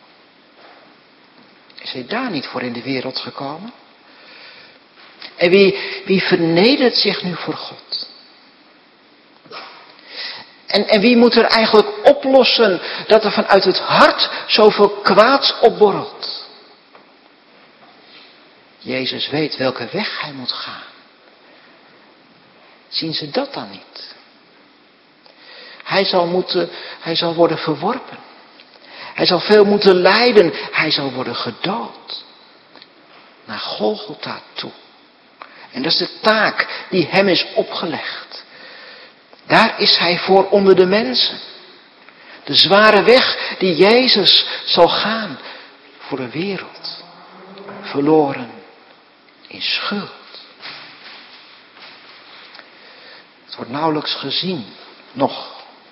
Is hij daar niet voor in de wereld gekomen? En wie, wie vernedert zich nu voor God? En, en wie moet er eigenlijk oplossen dat er vanuit het hart zoveel kwaads opborrelt? Jezus weet welke weg hij moet gaan. Zien ze dat dan niet? Hij zal moeten, hij zal worden verworpen. Hij zal veel moeten lijden. Hij zal worden gedood. Naar Golgotha toe. En dat is de taak die hem is opgelegd. Daar is hij voor onder de mensen. De zware weg die Jezus zal gaan voor de wereld. Verloren in schuld. Het wordt nauwelijks gezien, nog.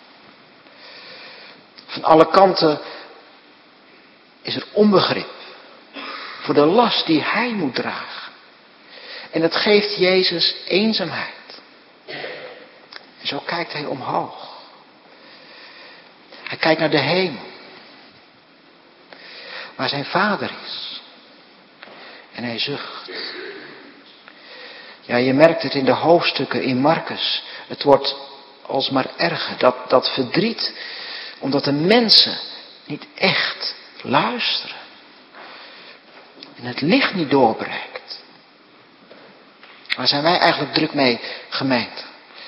Van alle kanten is er onbegrip voor de last die hij moet dragen. En dat geeft Jezus eenzaamheid. En zo kijkt hij omhoog. Hij kijkt naar de hemel. Waar zijn Vader is. En hij zucht. Ja, je merkt het in de hoofdstukken in Marcus. Het wordt alsmaar erger. Dat, dat verdriet. Omdat de mensen niet echt luisteren. En het licht niet doorbreekt. Waar zijn wij eigenlijk druk mee, gemeente?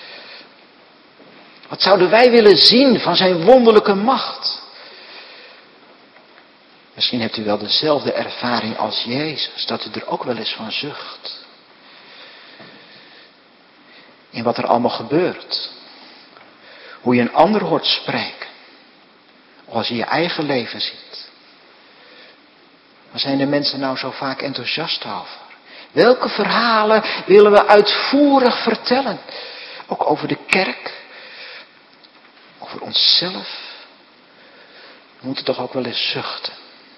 Wat zouden wij willen zien van zijn wonderlijke macht? Misschien hebt u wel dezelfde ervaring als Jezus. Dat u er ook wel eens van zucht. In wat er allemaal gebeurt. Hoe je een ander hoort spreken. Of als je je eigen leven ziet. Waar zijn de mensen nou zo vaak enthousiast over? Welke verhalen willen we uitvoerig vertellen? Ook over de kerk. Over onszelf. We moeten toch ook wel eens zuchten.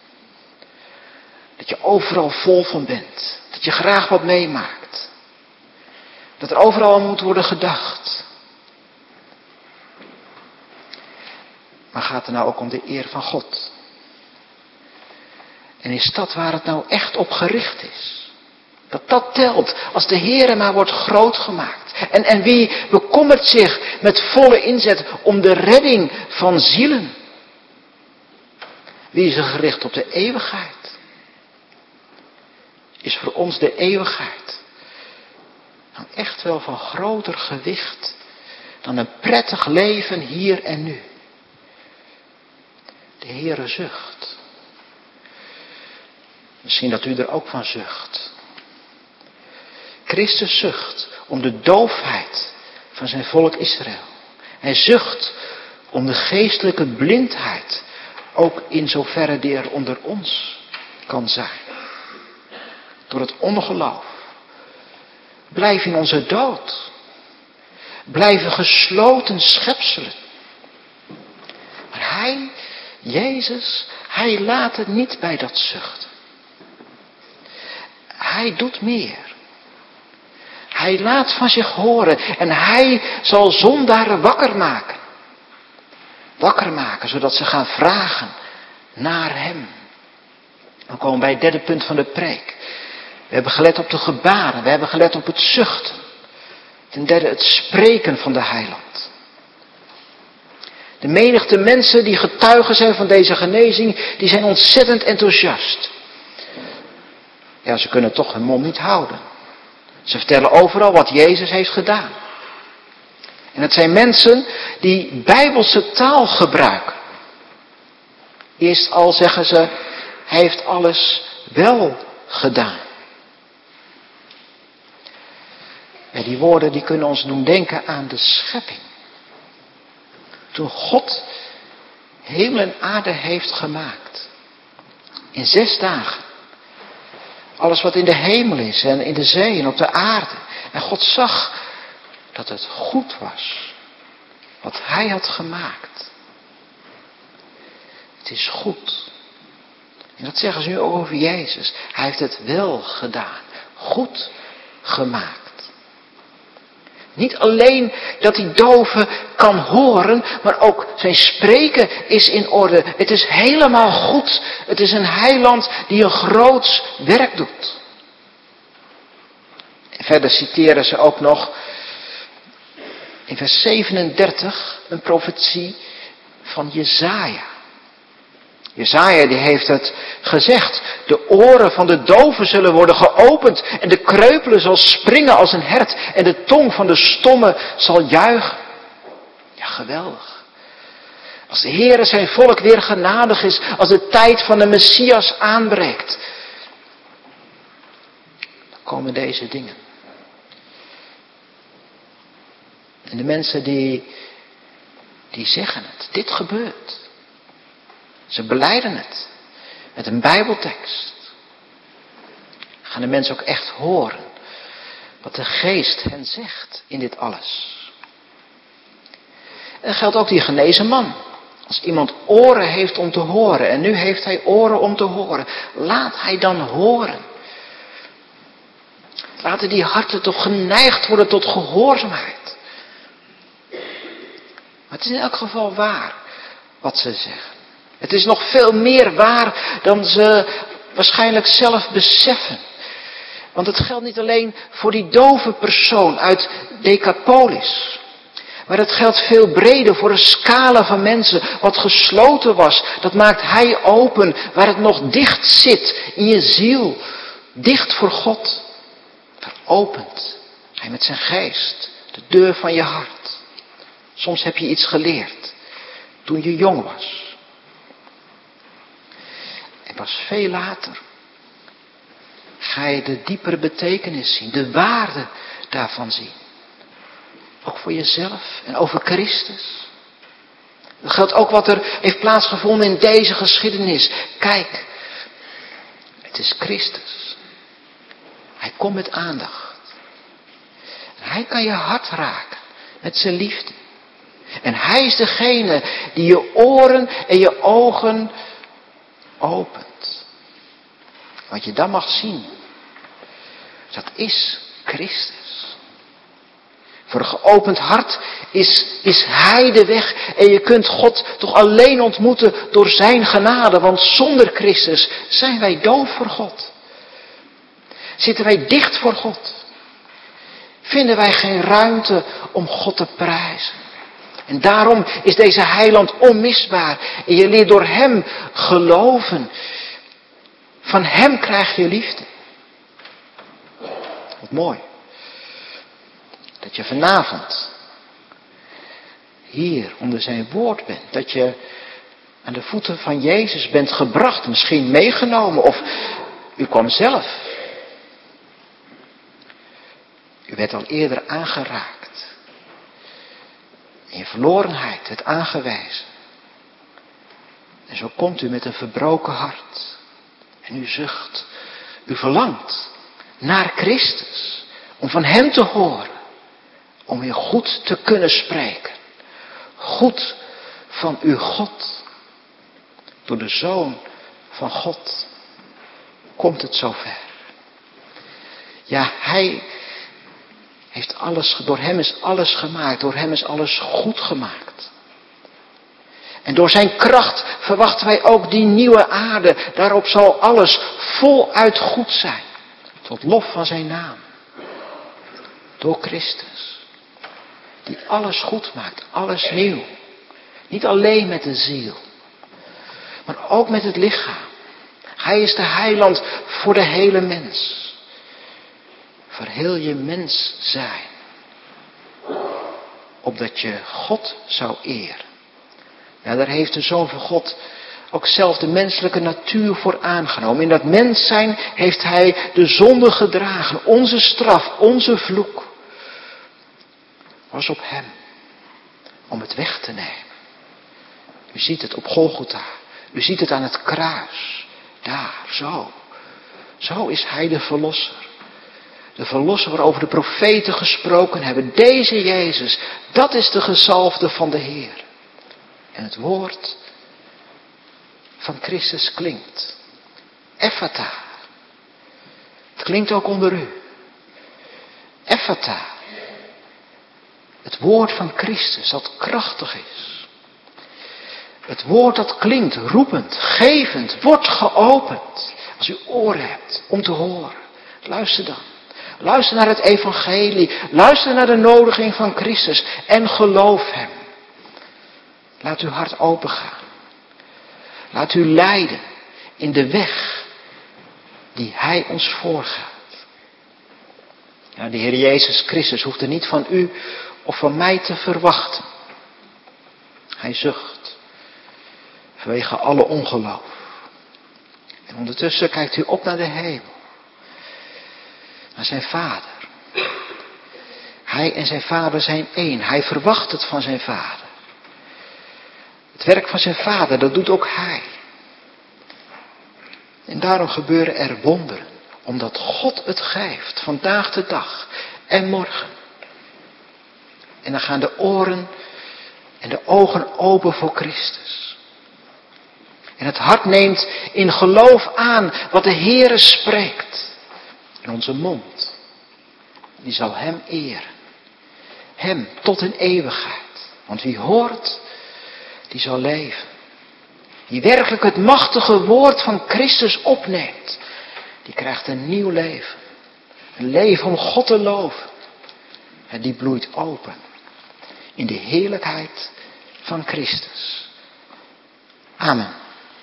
Dat je overal vol van bent. Dat je graag wat meemaakt. Dat er overal aan moet worden gedacht. Maar gaat het nou ook om de eer van God? En is dat waar het nou echt op gericht is? Dat dat telt, als de Heere maar wordt groot gemaakt. En, en wie bekommert zich met volle inzet om de redding van zielen? Wie is er gericht op de eeuwigheid? Is voor ons de eeuwigheid dan echt wel van groter gewicht dan een prettig leven hier en nu? De Heere zucht. Misschien dat u er ook van zucht. Christus zucht om de doofheid van zijn volk Israël. Hij zucht om de geestelijke blindheid, ook in zoverre die er onder ons kan zijn. Door het ongeloof. Blijf in onze dood. Blijven gesloten schepselen. Maar hij, Jezus, hij laat het niet bij dat zuchten. Hij doet meer. Hij laat van zich horen en hij zal zondaren wakker maken. Wakker maken, zodat ze gaan vragen naar hem. Dan komen we bij het derde punt van de preek. We hebben gelet op de gebaren, we hebben gelet op het zuchten. Ten derde het spreken van de heiland. De menigte mensen die getuigen zijn van deze genezing, die zijn ontzettend enthousiast. Ja, ze kunnen toch hun mond niet houden. Ze vertellen overal wat Jezus heeft gedaan. En het zijn mensen die bijbelse taal gebruiken. Eerst al zeggen ze, hij heeft alles wel gedaan. En die woorden die kunnen ons doen denken aan de schepping. Toen God hemel en aarde heeft gemaakt. In zes dagen. Alles wat in de hemel is en in de zee en op de aarde. En God zag dat het goed was. Wat hij had gemaakt. Het is goed. En dat zeggen ze nu ook over Jezus. Hij heeft het wel gedaan. Goed gemaakt. Niet alleen dat die dove kan horen, maar ook zijn spreken is in orde. Het is helemaal goed. Het is een heiland die een groots werk doet. En verder citeren ze ook nog in vers zevenendertig een profetie van Jesaja. Jesaja die heeft het gezegd. De oren van de doven zullen worden geopend. En de kreupele zal springen als een hert. En de tong van de stomme zal juichen. Ja, geweldig. Als de Heere zijn volk weer genadig is. Als de tijd van de Messias aanbreekt. Dan komen deze dingen. En de mensen die, die zeggen het. Dit gebeurt. Ze belijden het. Met een bijbeltekst. Gaan de mensen ook echt horen. Wat de geest hen zegt in dit alles. En dat geldt ook die genezen man. Als iemand oren heeft om te horen. En nu heeft hij oren om te horen. Laat hij dan horen. Laten die harten toch geneigd worden tot gehoorzaamheid. Maar het is in elk geval waar. Wat ze zeggen. Het is nog veel meer waar dan ze waarschijnlijk zelf beseffen. Want het geldt niet alleen voor die dove persoon uit Decapolis. Maar het geldt veel breder voor een scala van mensen. Wat gesloten was, dat maakt hij open. Waar het nog dicht zit in je ziel. Dicht voor God. Veropent hij met zijn geest de deur van je hart. Soms heb je iets geleerd toen je jong was. En pas veel later ga je de diepere betekenis zien, de waarde daarvan zien. Ook voor jezelf en over Christus. Dat geldt ook wat er heeft plaatsgevonden in deze geschiedenis. Kijk, het is Christus. Hij komt met aandacht. En hij kan je hart raken met zijn liefde. En hij is degene die je oren en je ogen opent. Wat je dan mag zien, dat is Christus. Voor een geopend hart Is, is Hij de weg en je kunt God toch alleen ontmoeten door zijn genade, want zonder Christus zijn wij doof voor God. Zitten wij dicht voor God. Vinden wij geen ruimte om God te prijzen. En daarom is deze heiland onmisbaar. En je leert door hem geloven. Van hem krijg je liefde. Wat mooi. Dat je vanavond hier onder zijn woord bent. Dat je aan de voeten van Jezus bent gebracht. Misschien meegenomen of u kwam zelf. U werd al eerder aangeraakt. En je verlorenheid werd aangewezen. En zo komt u met een verbroken hart. En u zucht. U verlangt naar Christus. Om van hem te horen. Om weer goed te kunnen spreken. Goed van uw God. Door de Zoon van God. Komt het zover. Ja, hij heeft alles, door hem is alles gemaakt. Door hem is alles goed gemaakt. En door zijn kracht verwachten wij ook die nieuwe aarde. Daarop zal alles voluit goed zijn. Tot lof van zijn naam. Door Christus. Die alles goed maakt. Alles nieuw. Niet alleen met de ziel. Maar ook met het lichaam. Hij is de heiland voor de hele mens. Voor heel je mens zijn. Opdat je God zou eren. Ja, daar heeft de Zoon van God ook zelf de menselijke natuur voor aangenomen. In dat mens zijn heeft hij de zonde gedragen. Onze straf, onze vloek. Was op hem. Om het weg te nemen. U ziet het op Golgotha. U ziet het aan het kruis. Daar, zo. Zo is hij de verlosser. De verlosser waarover de profeten gesproken hebben. Deze Jezus, dat is de gezalfde van de Heer. En het woord van Christus klinkt. Ephata. Het klinkt ook onder u. Ephata. Het woord van Christus dat krachtig is. Het woord dat klinkt, roepend, gevend, wordt geopend. Als u oren hebt om te horen. Luister dan. Luister naar het evangelie. Luister naar de nodiging van Christus. En geloof hem. Laat uw hart opengaan. Laat u leiden in de weg die hij ons voorgaat. Ja, de Heer Jezus Christus hoeft er niet van u of van mij te verwachten. Hij zucht vanwege alle ongeloof. En ondertussen kijkt u op naar de hemel. Naar zijn Vader. Hij en zijn Vader zijn één. Hij verwacht het van zijn Vader. Het werk van zijn Vader, dat doet ook hij. En daarom gebeuren er wonderen. Omdat God het geeft, vandaag de dag en morgen. En dan gaan de oren en de ogen open voor Christus. En het hart neemt in geloof aan wat de Heere spreekt. En onze mond, die zal hem eren. Hem tot in eeuwigheid. Want wie hoort, die zal leven. Die werkelijk het machtige woord van Christus opneemt. Die krijgt een nieuw leven. Een leven om God te loven. En die bloeit open. In de heerlijkheid van Christus. Amen.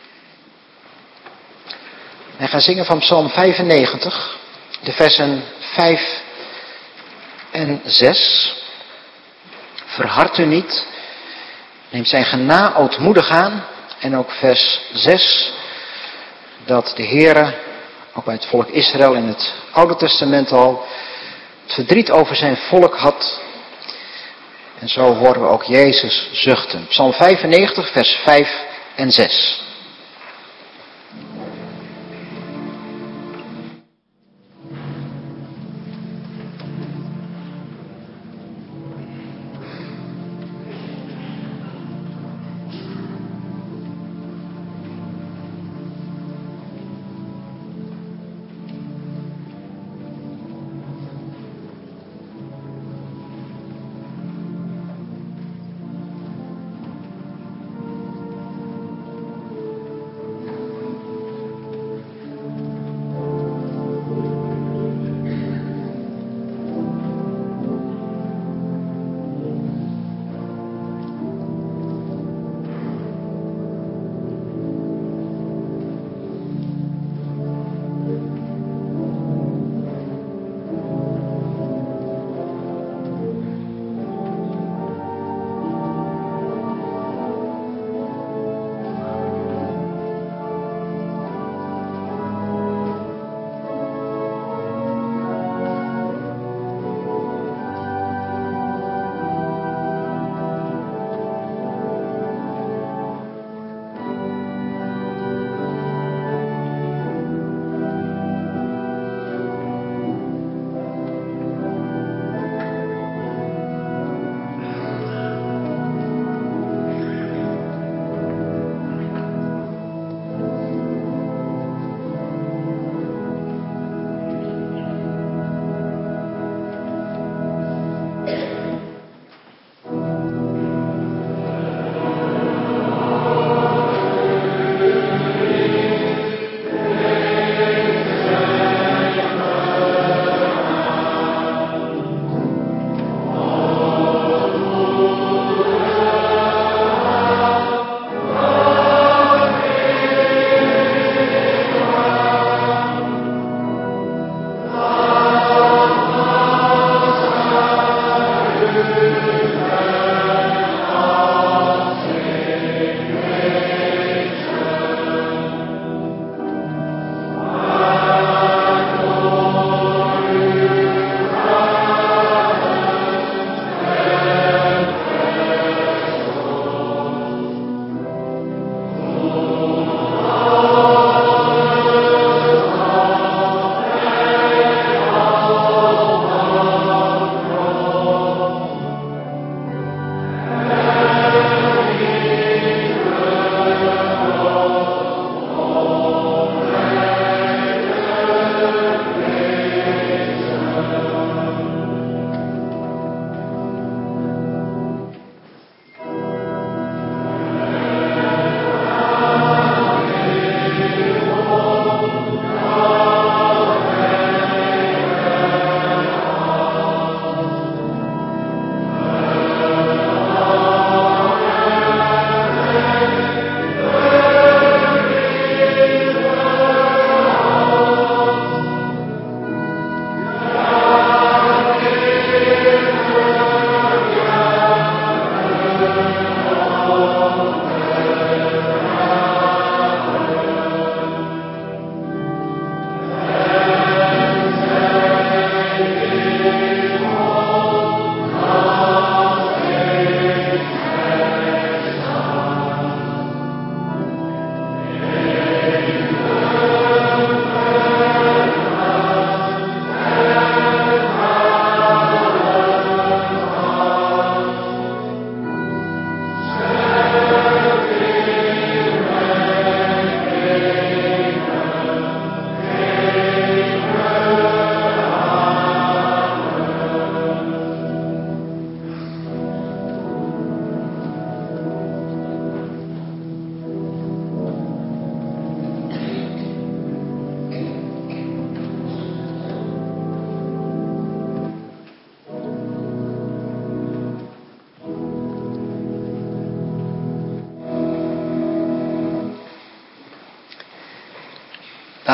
Wij gaan zingen van Psalm vijfennegentig. De versen vijf en zes. Verhard u niet. Neemt zijn gena ootmoedig aan. En ook vers zes. Dat de Heere, ook bij het volk Israël in het Oude Testament al, het verdriet over zijn volk had. En zo horen we ook Jezus zuchten. Psalm vijfennegentig, vers vijf en zes.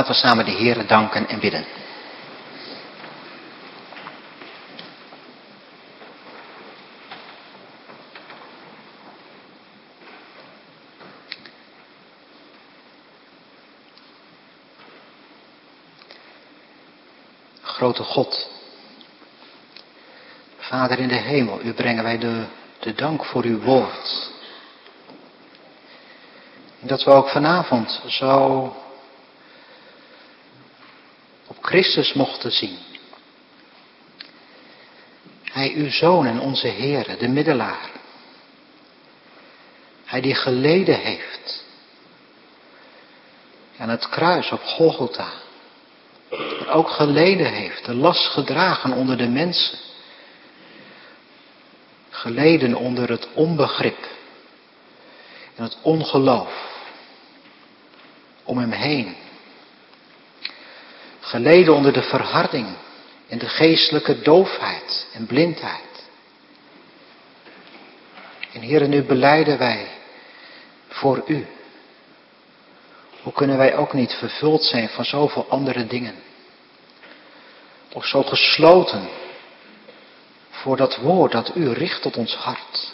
Laten we samen de Heere danken en bidden. Grote God, Vader in de hemel, u brengen wij de, de dank voor uw woord. En dat we ook vanavond zo op Christus mochten zien. Hij uw Zoon en onze Heere, de middelaar. Hij die geleden heeft aan het kruis op Golgotha. En ook geleden heeft, de last gedragen onder de mensen. Geleden onder het onbegrip en het ongeloof om hem heen. Geleden onder de verharding en de geestelijke doofheid en blindheid. En Heere, nu belijden wij voor u. Hoe kunnen wij ook niet vervuld zijn van zoveel andere dingen? Of zo gesloten voor dat woord dat u richt tot ons hart.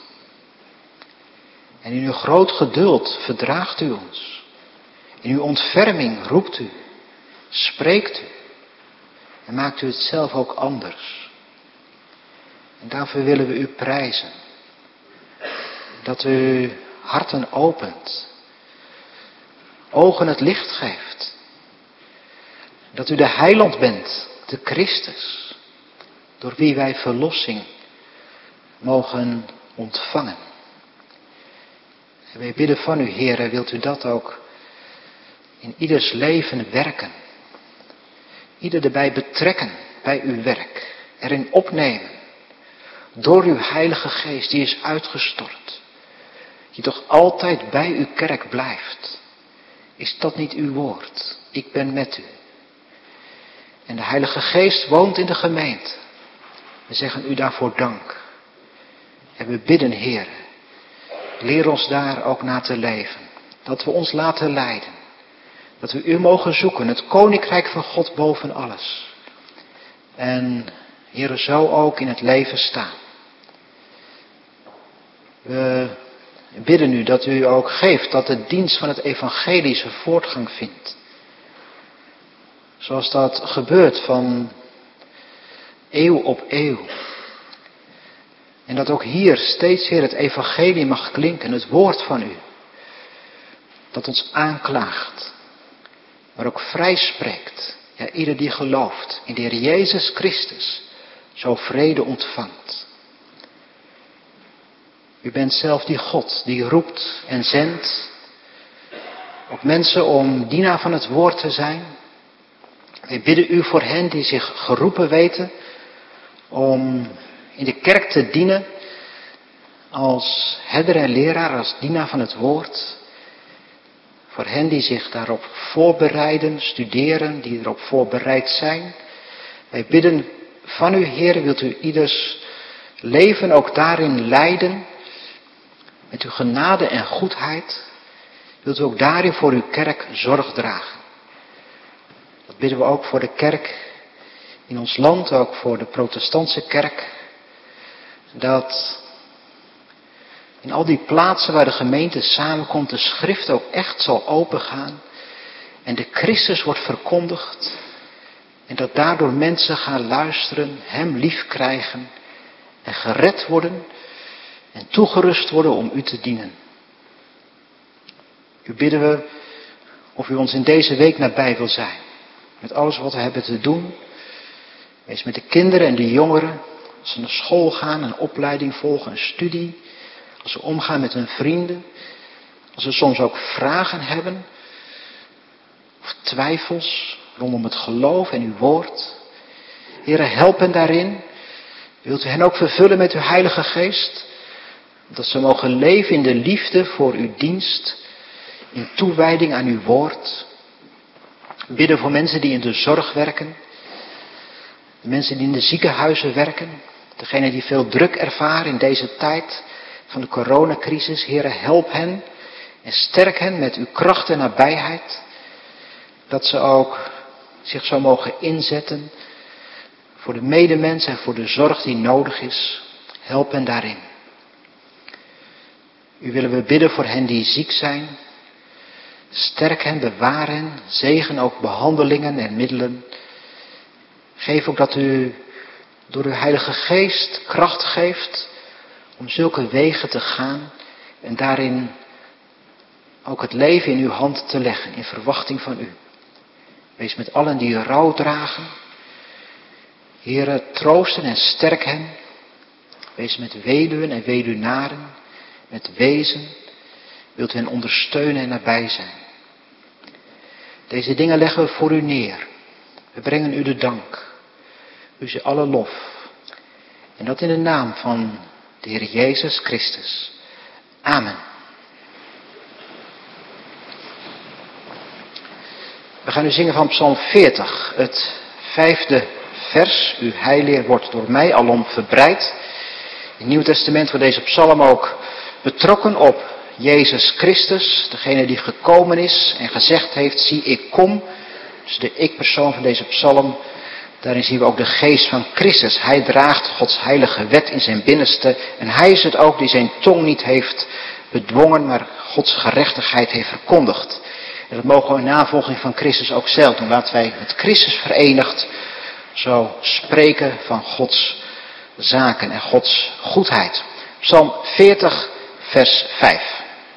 En in uw groot geduld verdraagt u ons. In uw ontferming roept u, spreekt u. En maakt u het zelf ook anders. En daarvoor willen we u prijzen. Dat u harten opent. Ogen het licht geeft. Dat u de heiland bent, de Christus. Door wie wij verlossing mogen ontvangen. En wij bidden van u, Heere, wilt u dat ook in ieders leven werken. Ieder erbij betrekken bij uw werk. Erin opnemen. Door uw Heilige Geest die is uitgestort. Die toch altijd bij uw kerk blijft. Is dat niet uw woord? Ik ben met u. En de Heilige Geest woont in de gemeente. We zeggen u daarvoor dank. En we bidden, Heer, leer ons daar ook naar te leven. Dat we ons laten leiden. Dat we u mogen zoeken, het koninkrijk van God boven alles. En, Heer, zo ook in het leven staan. We bidden u dat u ook geeft dat de dienst van het evangelie zijn voortgang vindt. Zoals dat gebeurt van eeuw op eeuw. En dat ook hier steeds weer het evangelie mag klinken, het woord van u. Dat ons aanklaagt, maar ook vrij spreekt. Ja, ieder die gelooft in de Heer Jezus Christus, zo vrede ontvangt. U bent zelf die God die roept en zendt op mensen om dienaar van het woord te zijn. Wij bidden u voor hen die zich geroepen weten om in de kerk te dienen als herder en leraar, als dienaar van het woord. Voor hen die zich daarop voorbereiden, studeren, die erop voorbereid zijn. Wij bidden van u, Heer, wilt u ieders leven ook daarin leiden. Met uw genade en goedheid. Wilt u ook daarin voor uw kerk zorg dragen. Dat bidden we ook voor de kerk in ons land, ook voor de protestantse kerk. Dat in al die plaatsen waar de gemeente samenkomt, de schrift ook echt zal opengaan. En de Christus wordt verkondigd. En dat daardoor mensen gaan luisteren, hem lief krijgen. En gered worden. En toegerust worden om u te dienen. U bidden we of u ons in deze week nabij wil zijn. Met alles wat we hebben te doen. Wees met de kinderen en de jongeren. Als ze naar school gaan, een opleiding volgen, een studie. Als ze omgaan met hun vrienden. Als ze soms ook vragen hebben. Of twijfels rondom het geloof en uw woord. Heere, help hen daarin. Wilt u hen ook vervullen met uw Heilige Geest? Dat ze mogen leven in de liefde voor uw dienst. In toewijding aan uw woord. Bidden voor mensen die in de zorg werken. De mensen die in de ziekenhuizen werken. Degenen die veel druk ervaren in deze tijd van de coronacrisis. Heere, help hen en sterk hen met uw kracht en nabijheid. dat ze ook zich zo mogen inzetten voor de medemens en voor de zorg die nodig is. Help hen daarin. U willen we bidden voor hen die ziek zijn. Sterk hen, bewaar hen, zegen ook behandelingen en middelen. Geef ook dat u door uw Heilige Geest kracht geeft om zulke wegen te gaan en daarin ook het leven in uw hand te leggen in verwachting van u. Wees met allen die rouw dragen. Heere, troosten en sterk hen. Wees met weduwen en weduwnaren, met wezen. Wilt u hen ondersteunen en nabij zijn. Deze dingen leggen we voor u neer. We brengen u de dank. U ze alle lof. En dat in de naam van de Heer Jezus Christus. Amen. We gaan nu zingen van Psalm veertig, het vijfde vers. Uw heileer wordt door mij alom verbreid. In het Nieuw Testament wordt deze psalm ook betrokken op Jezus Christus, degene die gekomen is en gezegd heeft, zie ik kom. Dus de ik-persoon van deze psalm, daarin zien we ook de geest van Christus. Hij draagt Gods heilige wet in zijn binnenste en hij is het ook die zijn tong niet heeft bedwongen, maar Gods gerechtigheid heeft verkondigd. En dat mogen we in navolging van Christus ook zelf doen. Laten wij met Christus verenigd zo spreken van Gods zaken en Gods goedheid. Psalm veertig, vers vijf.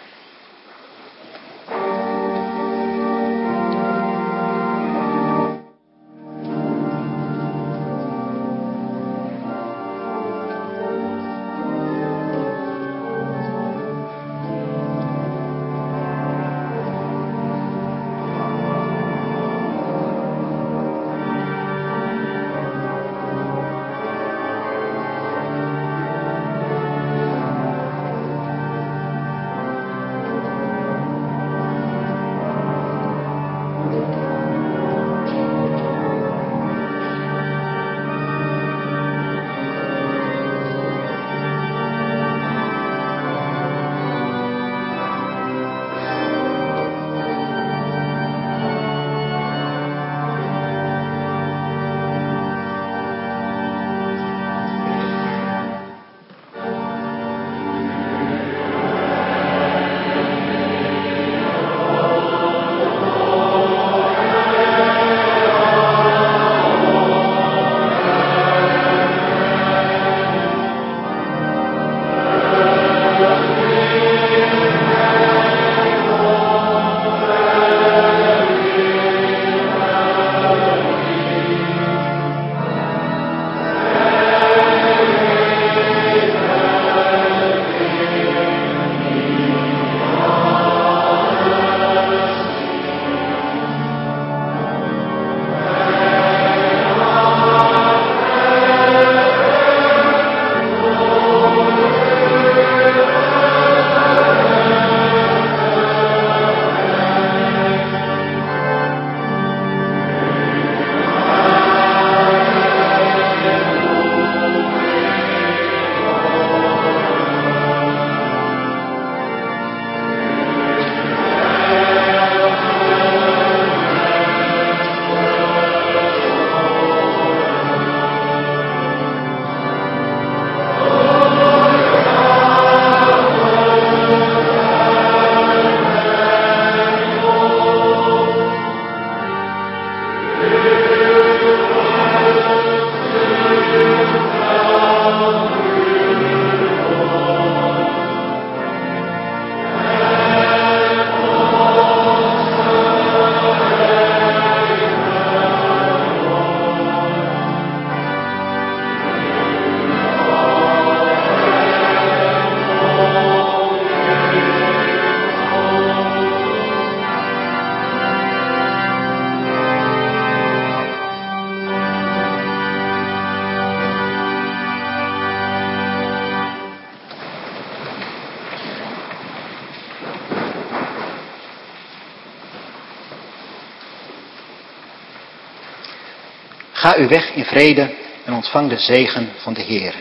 Ga uw weg in vrede en ontvang de zegen van de Heer.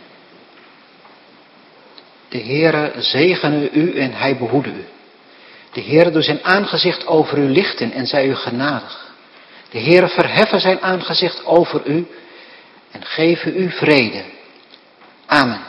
De Heere zegene u en hij behoede u. De Heere doet zijn aangezicht over u lichten en zij u genadig. De Heere verheffen zijn aangezicht over u en geven u vrede. Amen.